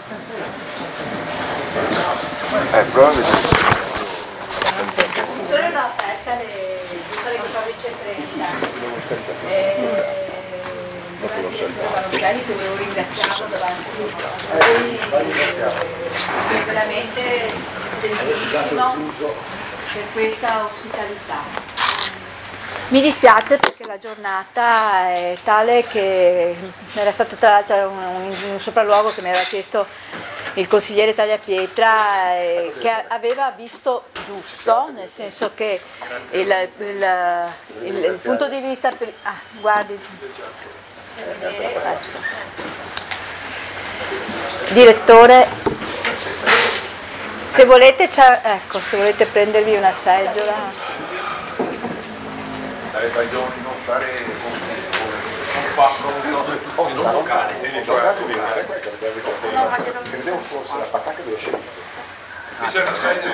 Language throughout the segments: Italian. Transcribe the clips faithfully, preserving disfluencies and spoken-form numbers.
Eh, probabilmente. Sono aperta alle quattordici e trenta. Dopo l'ho Che volevo ringraziarlo davanti a voi, che è veramente bellissimo per questa ospitalità. Mi dispiace perché la giornata è tale che era stato tra l'altro un, un, un sopralluogo che mi aveva chiesto il consigliere Tagliapietra, eh, che aveva visto giusto, nel senso che il, il, il, il punto di vista per, ah, guardi, direttore, se volete, c'è, ecco, se volete prendervi una seggiola. Dai baglioni non fare non locale, no, ma che non credevo fosse la patacca dello sceriffo. C'è una sedia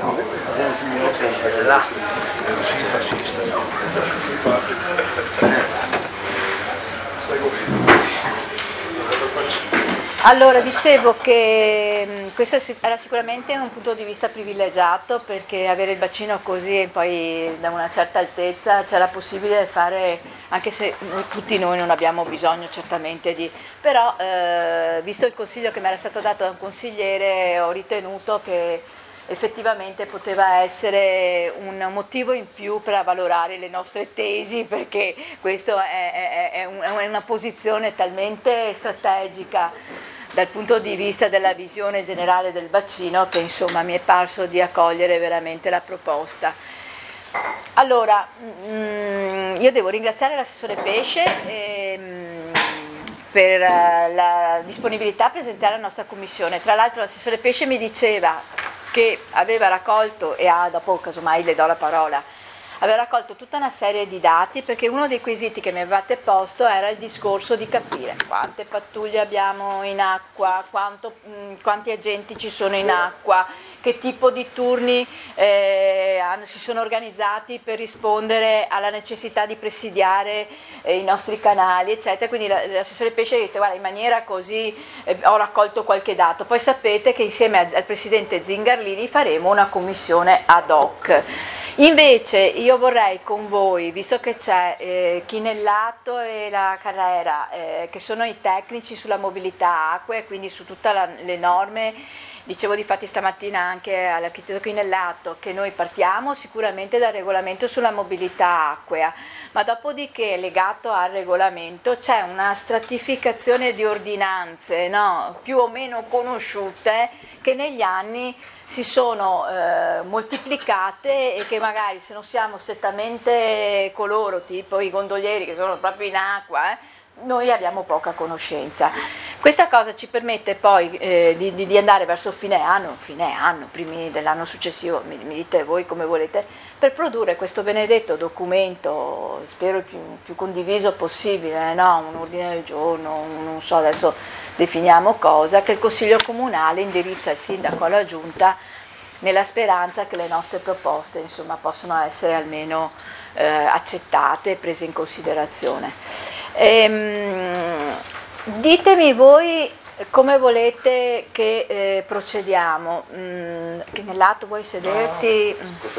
là, sì, fascista. Infatti. Sai come? Allora, dicevo che mh, questo era sicuramente un punto di vista privilegiato, perché avere il bacino così e poi da una certa altezza c'era possibile fare, anche se noi, tutti noi non abbiamo bisogno certamente di, però eh, visto il consiglio che mi era stato dato da un consigliere, ho ritenuto che effettivamente poteva essere un motivo in più per avvalorare le nostre tesi, perché questa è, è, è, un, è una posizione talmente strategica dal punto di vista della visione generale del bacino che insomma mi è parso di accogliere veramente la proposta. Allora, mh, io devo ringraziare l'assessore Pesce e, mh, per la disponibilità a presenziare alla nostra commissione. Tra l'altro l'assessore Pesce mi diceva che aveva raccolto, e ha, dopo casomai le do la parola, aveva raccolto tutta una serie di dati, perché uno dei quesiti che mi avevate posto era il discorso di capire quante pattuglie abbiamo in acqua, quanto, mh, quanti agenti ci sono in acqua, che tipo di turni eh, hanno, si sono organizzati per rispondere alla necessità di presidiare eh, i nostri canali, eccetera. Quindi l'assessore Pesce ha detto: guarda, in maniera così eh, ho raccolto qualche dato. Poi sapete che insieme al presidente Zingarlini faremo una commissione ad hoc. Invece io vorrei con voi, visto che c'è eh, Chinellato e la Carrera, eh, che sono i tecnici sulla mobilità acque, quindi su tutte le norme, dicevo difatti stamattina anche all'architetto Chinellato che noi partiamo sicuramente dal regolamento sulla mobilità acquea, ma dopodiché legato al regolamento c'è una stratificazione di ordinanze, no? Più o meno conosciute, che negli anni si sono eh, moltiplicate e che magari, se non siamo strettamente coloro, tipo i gondolieri che sono proprio in acqua, eh, noi abbiamo poca conoscenza. Questa cosa ci permette poi eh, di, di andare verso fine anno, fine anno, primi dell'anno successivo, mi, mi dite voi come volete, per produrre questo benedetto documento, spero il più, più condiviso possibile, no? Un ordine del giorno, un, non so adesso definiamo cosa, che il Consiglio Comunale indirizza il Sindaco alla Giunta, nella speranza che le nostre proposte insomma possano essere almeno eh, accettate e prese in considerazione. Ehm, ditemi voi come volete che eh, procediamo. Mm, che nell'atto vuoi sederti?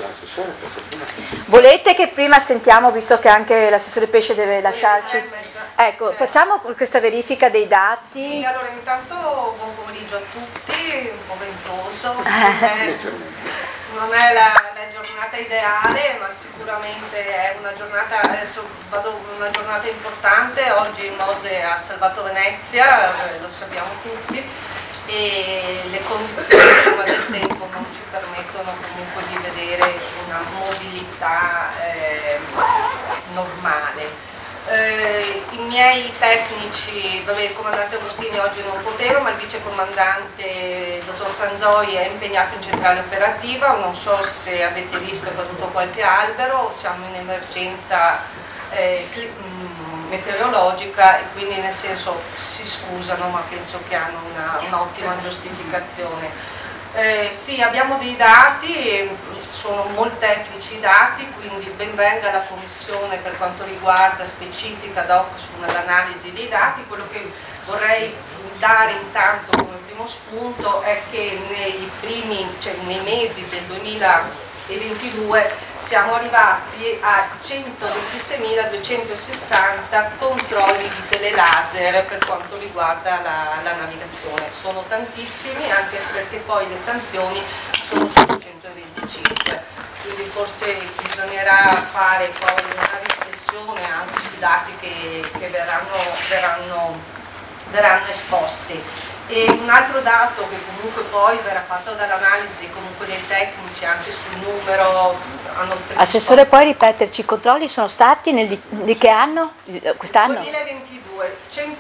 Volete che prima sentiamo, visto che anche l'assessore Pesce deve lasciarci? Ecco, facciamo questa verifica dei dati. Sì, allora intanto buon pomeriggio a tutti, un po' ventoso, non è, non è la, la giornata ideale, ma sicuramente è una giornata, adesso vado una giornata importante. Oggi il Mose ha salvato Venezia, lo sappiamo tutti, e le condizioni del tempo non ci permettono comunque di vedere una mobilità eh, normale. Eh, I miei tecnici, vabbè, il comandante Agostini oggi non poteva, ma il vicecomandante dottor Franzoi è impegnato in centrale operativa. Non so se avete visto, è caduto qualche albero, siamo in emergenza eh, meteorologica e quindi nel senso si scusano, ma penso che hanno una, un'ottima giustificazione. Eh, sì, abbiamo dei dati, sono molto tecnici i dati, quindi ben venga la commissione per quanto riguarda specifica ad hoc sull'analisi dei dati. Quello che vorrei dare intanto come primo spunto è che nei primi, cioè nei mesi del duemilaventidue siamo arrivati a centoventiseimiladuecentosessanta controlli di telelaser per quanto riguarda la, la navigazione. Sono tantissimi, anche perché poi le sanzioni sono su centoventicinque, quindi forse bisognerà fare poi una riflessione anche sui dati che, che verranno, verranno, verranno esposti. E un altro dato che comunque poi verrà fatto dall'analisi comunque dei tecnici anche sul numero hanno Assessore, puoi ripeterci, i controlli sono stati nel di, di che anno? Quest'anno? duemilaventidue,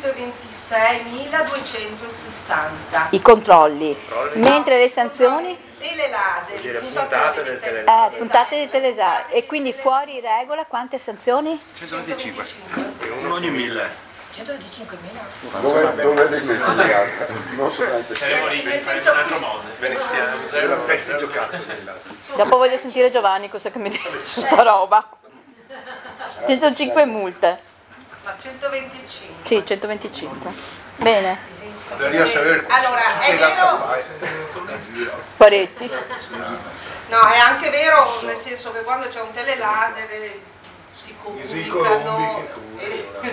centoventiseimiladuecentosessanta I controlli, Controlli. mentre le sanzioni? e le laser, Dire, i puntate del tele- televisore. Eh, puntate di telesar. E quindi fuori regola quante sanzioni? centoventicinque. Uno ogni mille. centoventicinquemila? Dove, dove le metti? Non solamente Saremo lì, Nel faremo senso un altro che- Mose. veneziano, era pesti giocate. Dopo voglio sentire Giovanni cosa che mi dice su sta roba. centocinque multe. No, centoventicinque. Sì, centoventicinque. Bene. Debería saber Allora, è qué danza vero, fa. Poretti. no, è anche vero nel senso che quando c'è un telelaser eh, si Si comunicano. colombi eh,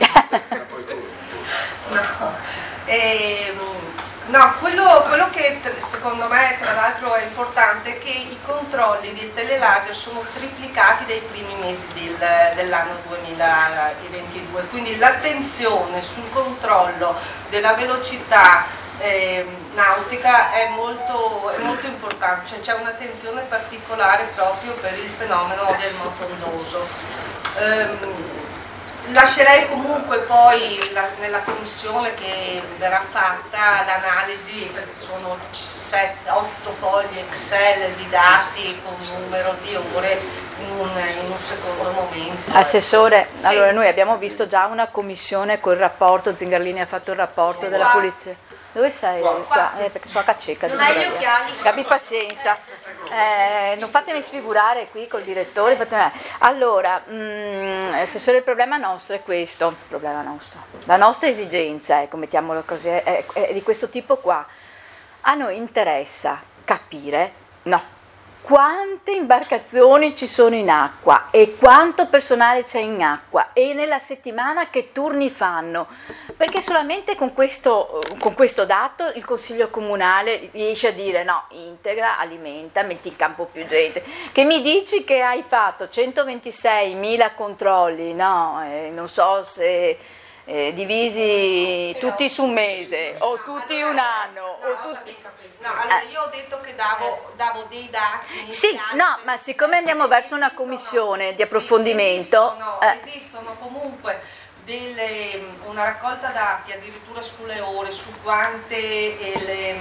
no, ehm, no, quello, quello che tr- secondo me tra l'altro è importante è che i controlli del telelaser sono triplicati dai primi mesi del- dell'anno duemilaventidue, quindi l'attenzione sul controllo della velocità ehm, nautica è molto, è molto importante, cioè c'è un'attenzione particolare proprio per il fenomeno del moto ondoso. Ehm, Lascerei comunque poi la- nella commissione che verrà fatta l'analisi, perché sono otto fogli Excel di dati con numero di ore in un, in un secondo momento. Assessore, Sì. allora noi abbiamo visto già una commissione col rapporto, Zingarlini ha fatto il rapporto della Qua. polizia. Dove sei? Qua. Eh, perché sono a cacceca. Non di hai gli via. occhiali? Abbi pazienza. Eh, non fatemi sfigurare qui col direttore. fatemi- Allora, mh, Assessore, il problema nostro è questo. Il problema nostro. La nostra esigenza, ecco, mettiamolo così, è, è di questo tipo qua. A noi interessa capire, no, quante imbarcazioni ci sono in acqua e quanto personale c'è in acqua e nella settimana che turni fanno, perché solamente con questo, con questo dato il Consiglio Comunale riesce a dire no, integra, alimenta, metti in campo più gente. Che mi dici che hai fatto centoventiseimila controlli, no, eh, non so se eh, divisi tutti su un mese o tutti un anno o tutti... No, allora io ho detto che davo, davo dei dati Sì, iniziali no, per- ma siccome andiamo verso una esistono- commissione di sì, approfondimento, esistono, eh. esistono comunque delle, una raccolta dati addirittura sulle ore, su quante eh, le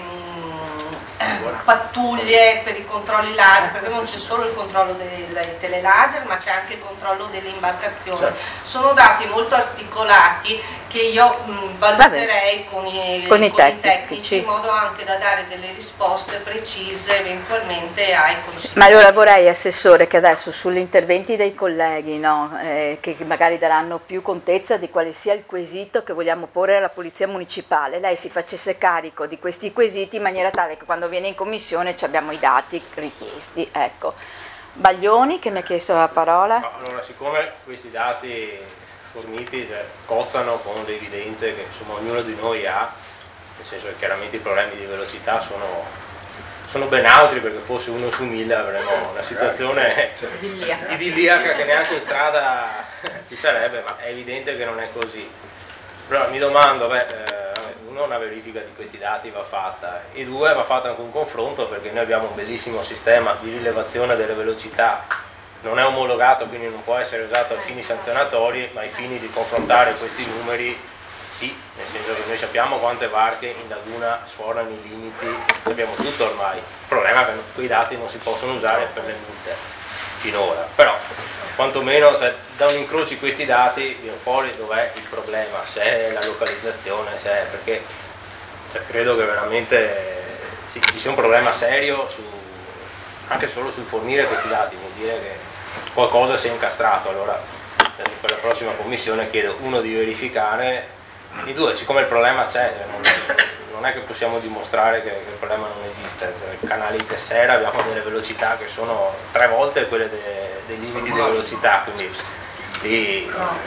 mm, pattuglie per i controlli laser, perché non c'è solo il controllo dei telelaser, ma c'è anche il controllo delle imbarcazioni. Sono dati molto articolati che io mh, valuterei con i, Con i con i tecnici. tecnici in modo anche da dare delle risposte precise eventualmente ai consigli. Ma allora vorrei, Assessore, che adesso sugli interventi dei colleghi, no, eh, che magari daranno più contezza di quale sia il quesito che vogliamo porre alla Polizia Municipale, lei si facesse carico di questi quesiti in maniera tale che quando viene in commissione ci abbiamo i dati richiesti. Ecco. Baglioni, che mi ha chiesto la parola. No, allora, siccome questi dati forniti cioè, cozzano con le evidenze che insomma, ognuno di noi ha, nel senso che chiaramente i problemi di velocità sono, sono ben altri, perché fosse uno su mille avremmo una situazione idilliaca che neanche in strada ci sarebbe, ma è evidente che non è così. Però mi domando, beh, eh, uno, una verifica di questi dati va fatta, e due, va fatto anche un confronto, perché noi abbiamo un bellissimo sistema di rilevazione delle velocità, non è omologato, quindi non può essere usato ai fini sanzionatori, ma ai fini di confrontare questi numeri sì, nel senso che noi sappiamo quante barche in laguna sforano i limiti, sappiamo tutto ormai. Il problema è che quei dati non si possono usare per le multe finora, però quantomeno cioè, da un incroci questi dati viene fuori dov'è il problema, se è la localizzazione, se è perché cioè, credo che veramente sì, ci sia un problema serio su, anche solo sul fornire questi dati, vuol dire che qualcosa si è incastrato. Allora per la prossima commissione chiedo uno di verificare, e due, siccome il problema c'è, non, non è che possiamo dimostrare che, che il problema non esiste. Per i canali di Tessera abbiamo delle velocità che sono tre volte quelle de, dei limiti di velocità, quindi lì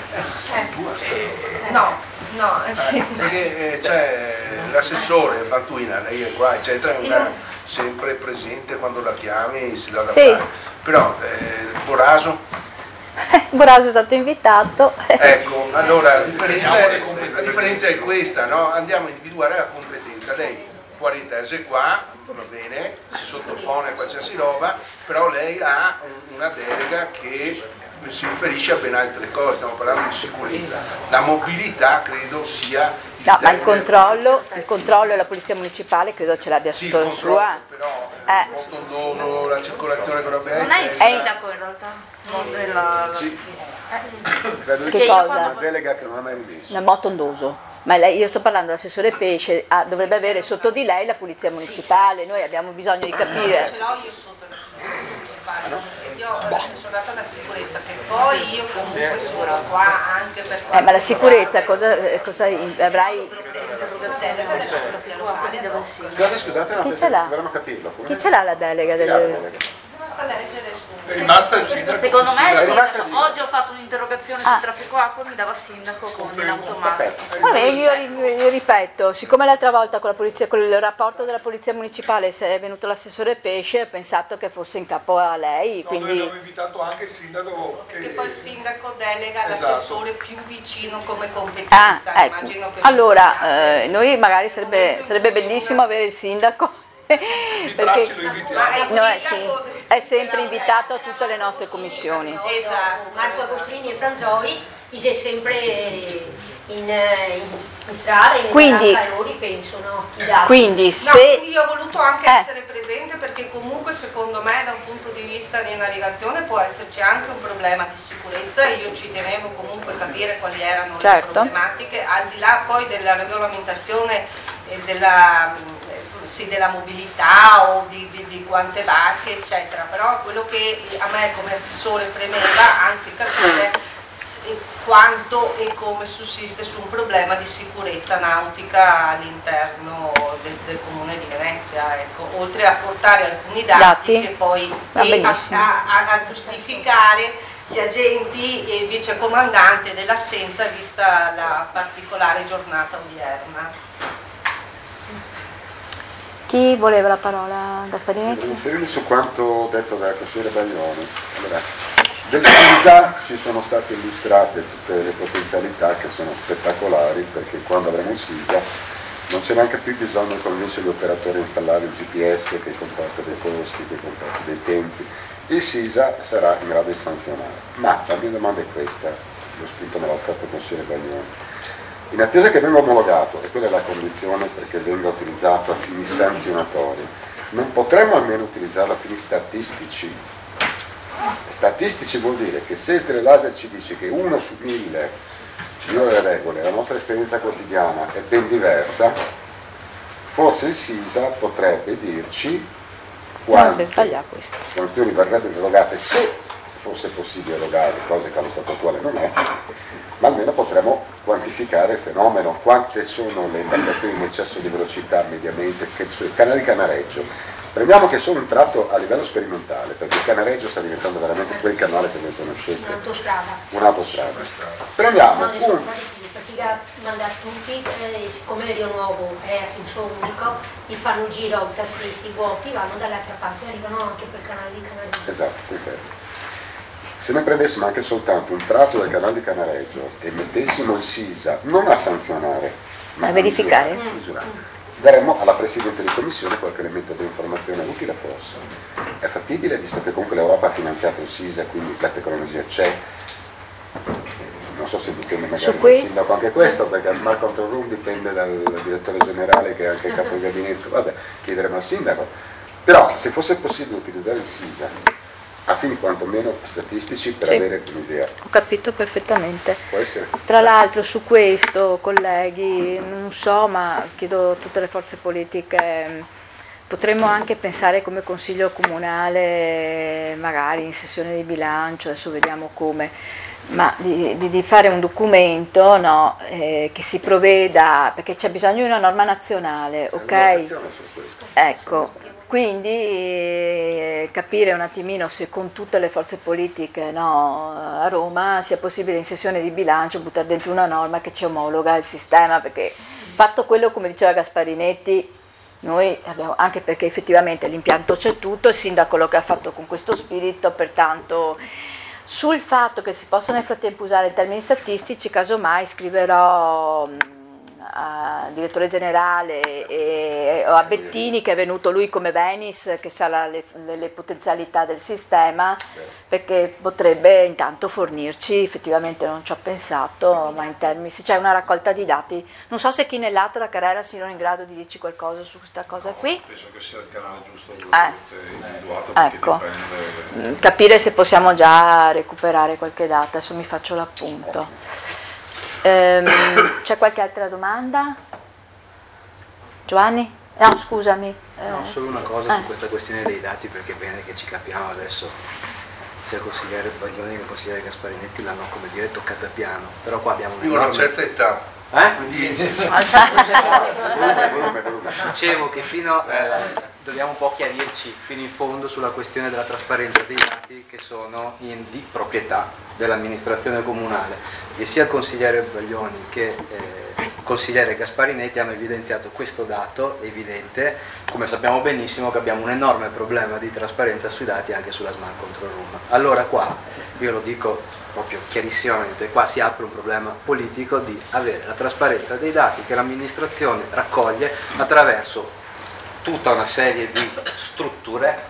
eh, no, no, eh, sì. Perché eh, c'è l'assessore Fantuina, lei è qua, eccetera, è una, sempre presente quando la chiami, si dà da Sì. fare. Però eh, Boraso, Boraso è stato invitato. ecco, allora la differenza è, la differenza è questa, no? Andiamo a individuare la competenza. Lei può ritese qua, va bene, si sottopone a qualsiasi roba, però lei ha un- una delega che si riferisce a ben altre cose, stiamo parlando di sicurezza. La mobilità credo sia il No, ma il termine- controllo, il controllo della polizia municipale credo ce l'abbia Sì, il sotto il controllo, suo. però Eh. eh. il condono, la circolazione per la Non è il eccetera. sindaco in realtà. Non è la- la- Sì. Eh. Credo Che che cosa? una delega che non ha mai rivisto. Nel motondoso. Ma lei, io sto parlando dell'assessore Pesce, ah, dovrebbe avere sotto di lei la polizia municipale, noi abbiamo bisogno di Ce capire. l'ho io sotto la polizia municipale. Io ho l'assessorato alla sicurezza, che poi io comunque sono qua anche per Eh, ma la sicurezza cosa, eh, cosa in- avrai? una delega della polizia locale. Scusate, scusate, no, Chi ce l'ha? dovremmo capirlo. Come- Chi ce l'ha la delega? Chi ha la Delle... delega? Basta leggere su. È rimasta il sindaco. Secondo me è il rimasta il sindaco. Oggi ho fatto un'interrogazione Ah. sul traffico acqua e mi dava il sindaco con in automatico. Perfetto. Vabbè, io, io ripeto, siccome l'altra volta con, la polizia, con il rapporto della polizia municipale se è venuto l'assessore Pesce, ho pensato che fosse in capo a lei, No, noi quindi... abbiamo invitato anche il sindaco che... Perché poi il sindaco delega Esatto. l'assessore più vicino come Ah, competenza. ecco. Immagino che Allora, eh, noi magari sarebbe, sarebbe bellissimo avere il sindaco, Di prassi lo perché invitiamo. Ma è il no, è, sindaco sì, de- è sempre della- invitato a tutte le nostre commissioni. Esatto. Marco Agostini e Franzoi, si sempre in, in, in strada, in Quindi- errori, penso, no? I dati. Quindi No, se... io ho voluto anche Eh. essere presente perché comunque secondo me da un punto di vista di navigazione può esserci anche un problema di sicurezza e io ci tenevo comunque a capire quali erano Certo. le problematiche, al di là poi della regolamentazione e della, eh, sì, della mobilità o di, di, di quante barche eccetera, però quello che a me come assessore premeva anche capire quanto e come sussiste su un problema di sicurezza nautica all'interno del, del comune di Venezia, ecco, oltre a portare alcuni dati, Dati? che poi Va e a, benissimo. a- a giustificare gli agenti e il vicecomandante dell'assenza vista la particolare giornata odierna. Chi voleva la parola? Gasparinetti? Inserire su quanto detto dalla consigliere Baglioni. Allora, del SISA ci sono state illustrate tutte le potenzialità che sono spettacolari, perché quando avremo un SISA non c'è neanche più bisogno di convincere gli operatori a installare il G P S che comporta dei costi, che comporta dei tempi. Il SISA sarà in grado di sanzionare. Ma la mia domanda è questa, lo spunto me l'ha offerto il consigliere Baglioni. In attesa che venga omologato, e quella è la condizione perché venga utilizzato a fini sanzionatori, non potremmo almeno utilizzarlo a fini statistici? Statistici vuol dire che se il telelaser ci dice che uno su mille viola le regole, la nostra esperienza quotidiana è ben diversa, forse il SISA potrebbe dirci quante questo. sanzioni verrebbero erogate se fosse possibile erogare, cose che allo stato attuale non è, ma almeno potremmo quantificare il fenomeno, quante sono le imbarcazioni in eccesso di velocità mediamente, che sui canali di Canareggio. Prendiamo che sono un tratto a livello sperimentale, perché il Canareggio sta diventando veramente quel canale che voi conoscete, Un'autostrada. un'autostrada. Prendiamo No, ne sono un... stati più, perché mandare tutti, eh, siccome Rio Nuovo è a senso unico, gli fanno un giro tassisti vuoti, vanno dall'altra parte, arrivano anche per il canale di Canareggio. Esatto, perfetto. Se noi prendessimo anche soltanto un tratto del canale di Canareggio e mettessimo il SISA non a sanzionare, ma A verificare. misurare, misurare, daremmo alla Presidente di Commissione qualche elemento di informazione utile forse. È fattibile, visto che comunque l'Europa ha finanziato il SISA, quindi la tecnologia c'è. Non so se dipende magari Su dal cui- sindaco anche questo, perché il Smart Control Room dipende dal, dal direttore generale che è anche il capo di gabinetto, vabbè, chiederemo al sindaco. Però se fosse possibile utilizzare il SISA a fini quantomeno statistici per Sì. avere un'idea, Ho capito perfettamente. può essere. Tra l'altro su questo, colleghi, non so, ma chiedo a tutte le forze politiche, potremmo anche pensare come Consiglio Comunale, magari in sessione di bilancio, adesso vediamo come, ma di, di, di fare un documento, no, eh, che si provveda, perché c'è bisogno di una norma nazionale, ok? Ecco, quindi eh, capire un attimino se con tutte le forze politiche, no, a Roma sia possibile in sessione di bilancio buttare dentro una norma che ci omologa il sistema, perché fatto quello, come diceva Gasparinetti, noi abbiamo, anche perché effettivamente l'impianto c'è tutto, il sindaco lo che ha fatto con questo spirito, pertanto sul fatto che si possano nel frattempo usare i termini statistici, casomai scriverò al direttore generale e, o a Bettini, che è venuto lui come Venice, che sa la, le, le potenzialità del sistema, perché potrebbe intanto fornirci, effettivamente non ci ho pensato, ma in termini, se c'è una raccolta di dati, non so se chi nell'altro la carriera siano in grado di dirci qualcosa su questa cosa qui. Penso che sia il canale giusto dove eh. avete individuato, perché ecco. dipende... Capire se possiamo già recuperare qualche data, adesso mi faccio l'appunto. Ehm, c'è qualche altra domanda? Giovanni? No, scusami. Eh. No, solo una cosa eh. su questa questione dei dati, perché è bene che ci capiamo adesso. Sia il consigliere Baglioni che il consigliere Gasparinetti l'hanno, come dire, toccata piano, però qua abbiamo io ho una certa età. Eh? Quindi... Dicevo che fino eh, dobbiamo un po' chiarirci fino in fondo sulla questione della trasparenza dei dati che sono in, di proprietà dell'amministrazione comunale, e sia il consigliere Baglioni che eh, il consigliere Gasparinetti hanno evidenziato questo dato evidente, come sappiamo benissimo che abbiamo un enorme problema di trasparenza sui dati anche sulla Smart Control Room. Allora qua, io lo dico proprio chiarissimamente, qua si apre un problema politico di avere la trasparenza dei dati che l'amministrazione raccoglie attraverso tutta una serie di strutture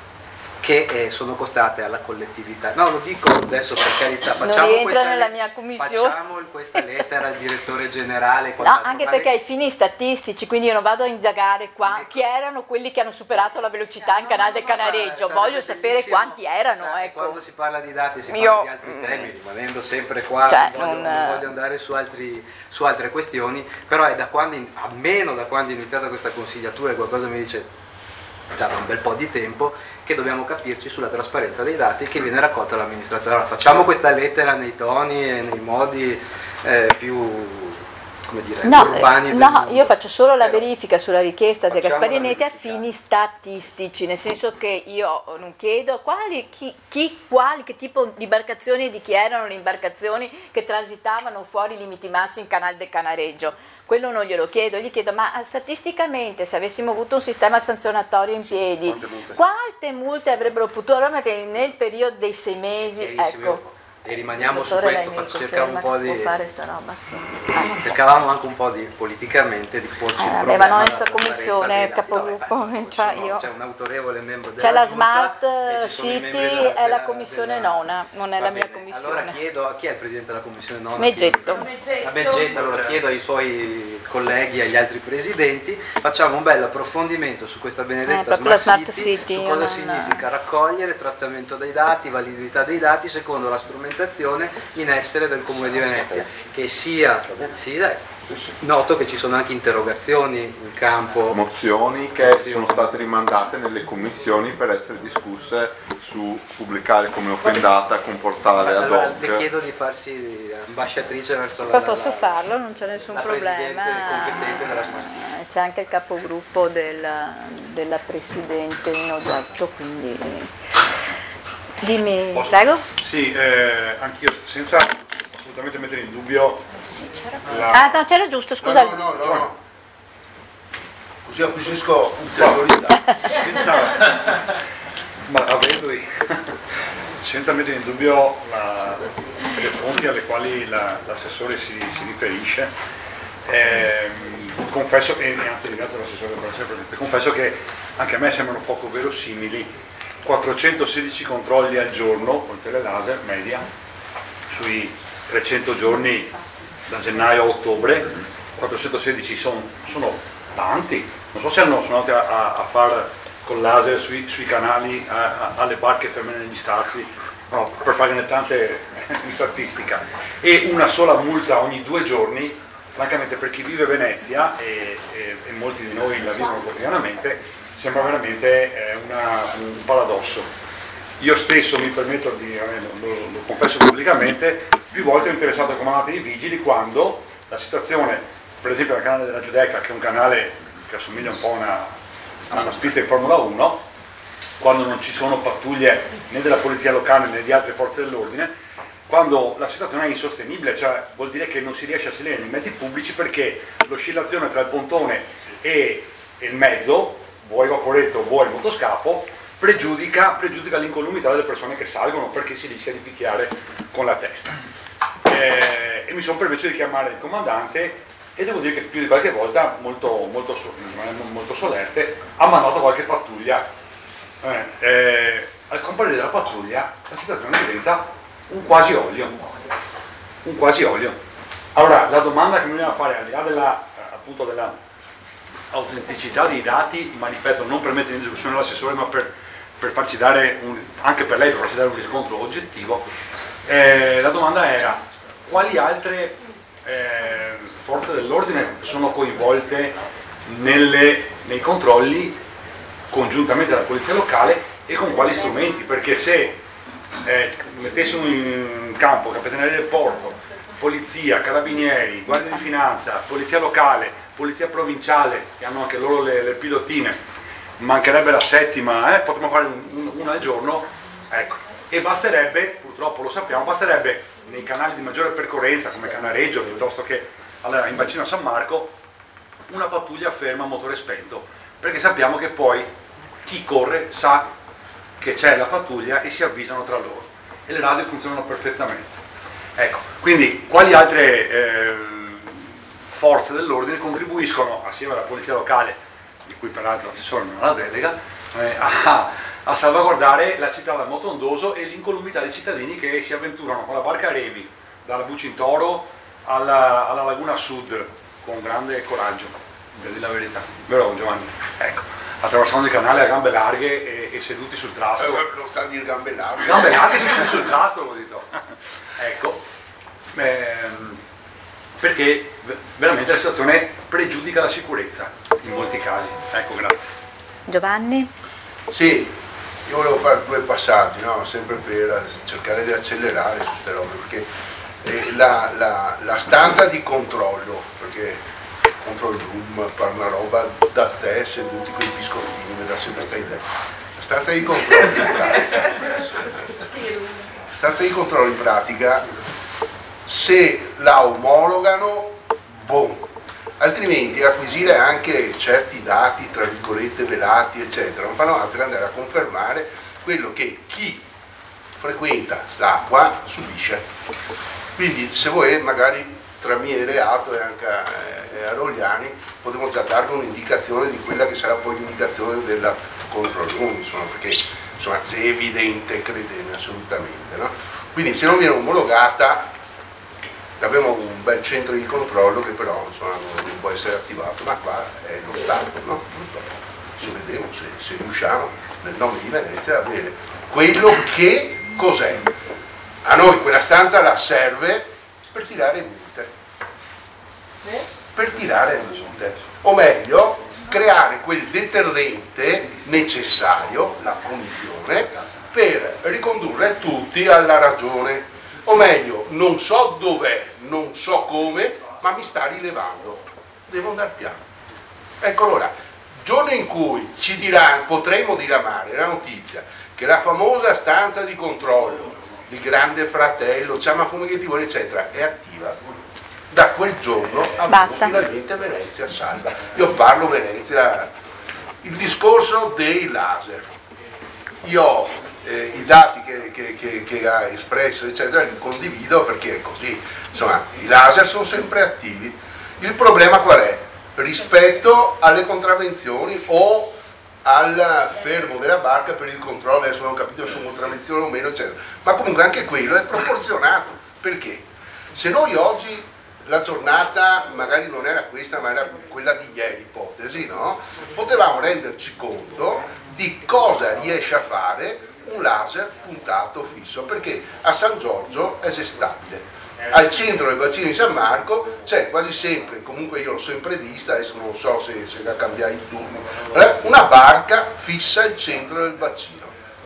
che eh, sono costate alla collettività. No, lo dico adesso per carità, facciamo, non questa, nella mia commissione. facciamo questa lettera al direttore generale. No, anche perché ai fini statistici, quindi io non vado a indagare qua chi erano quelli che hanno superato la velocità in Canale del Canareggio, voglio sapere quanti erano. Ecco. Quando si parla di dati si parla io, di altri temi, rimanendo sempre qua, cioè, non, voglio, non... non voglio andare su, altri, su altre questioni, però è da quando, almeno da quando è iniziata questa consigliatura, e qualcosa mi dice da un bel po' di tempo, che dobbiamo capirci sulla trasparenza dei dati che viene raccolta dall'amministrazione. Allora facciamo questa lettera nei toni e nei modi eh, più, come dire, no, urbani del no, mondo. Io faccio solo la Però verifica sulla richiesta del facciamo Gasparinetti a fini statistici, nel senso che io non chiedo quali, chi, chi, quali, che tipo di imbarcazioni e di chi erano le imbarcazioni che transitavano fuori i limiti massi in Canale del Canareggio. Quello non glielo chiedo, gli chiedo, ma statisticamente se avessimo avuto un sistema sanzionatorio in piedi, quante multe, quante multe avrebbero potuto, allora che nel periodo dei sei mesi, ecco. E rimaniamo su questo, faccio, cercavo un po' di fare sta roba, sì. eh, cercavamo anche un po' di politicamente di porci eh, il vabbè, problema. Ma non è commissione, capogruppo, no, cioè io. C'è un autorevole membro della C'è la Giunta, Smart City, della, è la commissione della, nona, non è la mia commissione. Allora chiedo a chi è il presidente della commissione nona? Meggetto. A Meggetto, allora chiedo ai suoi colleghi e agli altri presidenti, facciamo un bel approfondimento su questa benedetta eh, Smart, Smart City, City, su cosa non... significa raccogliere, trattamento dei dati, validità dei dati secondo la strumentazione in essere del Comune di Venezia, che sia, sia noto che ci sono anche interrogazioni in campo, mozioni che mozioni. sono state rimandate nelle commissioni per essere discusse su pubblicare come open data con portale ad allora, hoc. Le chiedo di farsi ambasciatrice verso Poi la, posso la, farlo, non c'è nessun la problema. competente della Smart City. C'è anche il capogruppo del, della Presidente in oggetto, quindi dimmi, Posso? Prego. Sì, eh, anch'io, senza assolutamente mettere in dubbio la... Ah, no, c'era giusto, scusa. No, no, no, no. Così acquisisco ulteriorità. Senza, ma avendo, senza mettere in dubbio la, le fonti alle quali la, l'assessore si, si riferisce, eh, confesso che, anzi ringrazio l'assessore per essere presente, confesso che anche a me sembrano poco verosimili quattrocentosedici controlli al giorno con telelaser media sui trecento giorni da gennaio a ottobre. Quattrocentosedici son, sono tanti, non so se hanno, sono andati a, a, a fare con laser sui, sui canali a, a, alle barche ferme negli stazi, no, per farne tante in statistica, e una sola multa ogni due giorni, francamente per chi vive Venezia e, e, e molti di noi la vivono quotidianamente, sembra veramente eh, una, un paradosso. io stesso mi permetto di, lo, lo confesso pubblicamente, più volte ho interessato al comandante dei vigili quando la situazione, per esempio nel canale della Giudecca, che è un canale che assomiglia un po' a una, a una notizia di Formula uno, quando non ci sono pattuglie né della polizia locale né di altre forze dell'ordine, quando la situazione è insostenibile, cioè vuol dire che non si riesce a salire nei mezzi pubblici perché l'oscillazione tra il pontone e il mezzo, vuoi vaporetto, vuoi motoscafo, pregiudica, pregiudica l'incolumità delle persone che salgono perché si rischia di picchiare con la testa. Eh, e mi sono permesso di chiamare il comandante e devo dire che più di qualche volta, molto, molto, molto solerte, ha mandato qualche pattuglia. Eh, eh, al comparire della pattuglia la situazione diventa un quasi olio. Un quasi olio. Allora, la domanda che mi viene a fare, al di là della, appunto della autenticità dei dati, ma ripeto, non per mettere in discussione l'assessore, ma per, per farci dare, un, anche per lei, per farci dare un riscontro oggettivo, eh, la domanda era: quali altre eh, forze dell'ordine sono coinvolte nelle, nei controlli congiuntamente dalla polizia locale e con quali strumenti? Perché se eh, mettessimo in campo Capitaneria del Porto, polizia, carabinieri, guardia di finanza, polizia locale, polizia provinciale, che hanno anche loro le, le pilotine, mancherebbe la settima, eh? Potremmo fare un, un, una al giorno, ecco. E basterebbe, purtroppo lo sappiamo, basterebbe nei canali di maggiore percorrenza come Canareggio piuttosto che allora, in bacino a San Marco, una pattuglia ferma a motore spento, perché sappiamo che poi chi corre sa che c'è la pattuglia e si avvisano tra loro e le radio funzionano perfettamente. Ecco, quindi quali altre eh, forze dell'ordine contribuiscono, assieme alla polizia locale, di cui peraltro l'assessore non ha la delega, eh, a, a salvaguardare la città dal motondoso e l'incolumità dei cittadini che si avventurano con la barca Remi dalla Bucintoro alla, alla Laguna Sud con grande coraggio, per dire la verità, vero Giovanni? Ecco, attraversando il canale a gambe larghe e, e seduti sul trasto. Eh, non sta a dire gambe larghe. Gambe larghe seduti sul trasto, l'ho detto. Ecco, ehm, perché veramente la situazione pregiudica la sicurezza in molti casi. Ecco, grazie. Giovanni? Sì, io volevo fare due passaggi, no? Sempre per cercare di accelerare su queste robe, perché eh, la, la, la stanza di controllo, perché control room, fare una roba da te seduti con i biscottini, mi dà sempre questa idea. La stanza di controllo in pratica, la stanza di controllo in pratica, se la omologano, boom, altrimenti acquisire anche certi dati, tra virgolette, velati, eccetera, non fanno altro che andare a confermare quello che chi frequenta l'acqua subisce. Quindi se voi magari tra Miele Reato e anche a Rogliani potremo già darvi un'indicazione di quella che sarà poi l'indicazione della control room, insomma, perché insomma, è evidente, credetemi, assolutamente, no? Quindi se non viene omologata abbiamo un bel centro di controllo che però insomma, non può essere attivato, ma qua è lo Stato, no? Lo Stato. Se vediamo, se, se riusciamo nel nome di Venezia a avere quello che cos'è. A noi quella stanza la serve per tirare multe, per tirare multe, o meglio creare quel deterrente necessario, la punizione, per ricondurre tutti alla ragione, o meglio, non so dov'è, non so come, ma mi sta rilevando, devo andare piano. Ecco, allora, giorno in cui ci diranno, potremo diramare la notizia che la famosa stanza di controllo di Grande Fratello, chiama come che ti vuole, eccetera, è attiva, da quel giorno abbiamo finalmente Venezia salva. Io parlo Venezia, il discorso dei laser. Io ho eh, i dati che, che, che, che ha espresso, eccetera, li condivido perché è così. Insomma, i laser sono sempre attivi. Il problema qual è? Rispetto alle contravvenzioni o al fermo della barca per il controllo, adesso non ho capito se sono contravvenzioni o meno, eccetera. Ma comunque anche quello è proporzionato. Perché? Se noi oggi la giornata magari non era questa ma era quella di ieri, ipotesi, no? Potevamo renderci conto di cosa riesce a fare un laser puntato fisso, perché a San Giorgio è gestabile. Al centro del bacino di San Marco c'è quasi sempre, comunque io l'ho sempre vista, adesso non so se, se da cambiare il turno, una barca fissa al centro del bacino.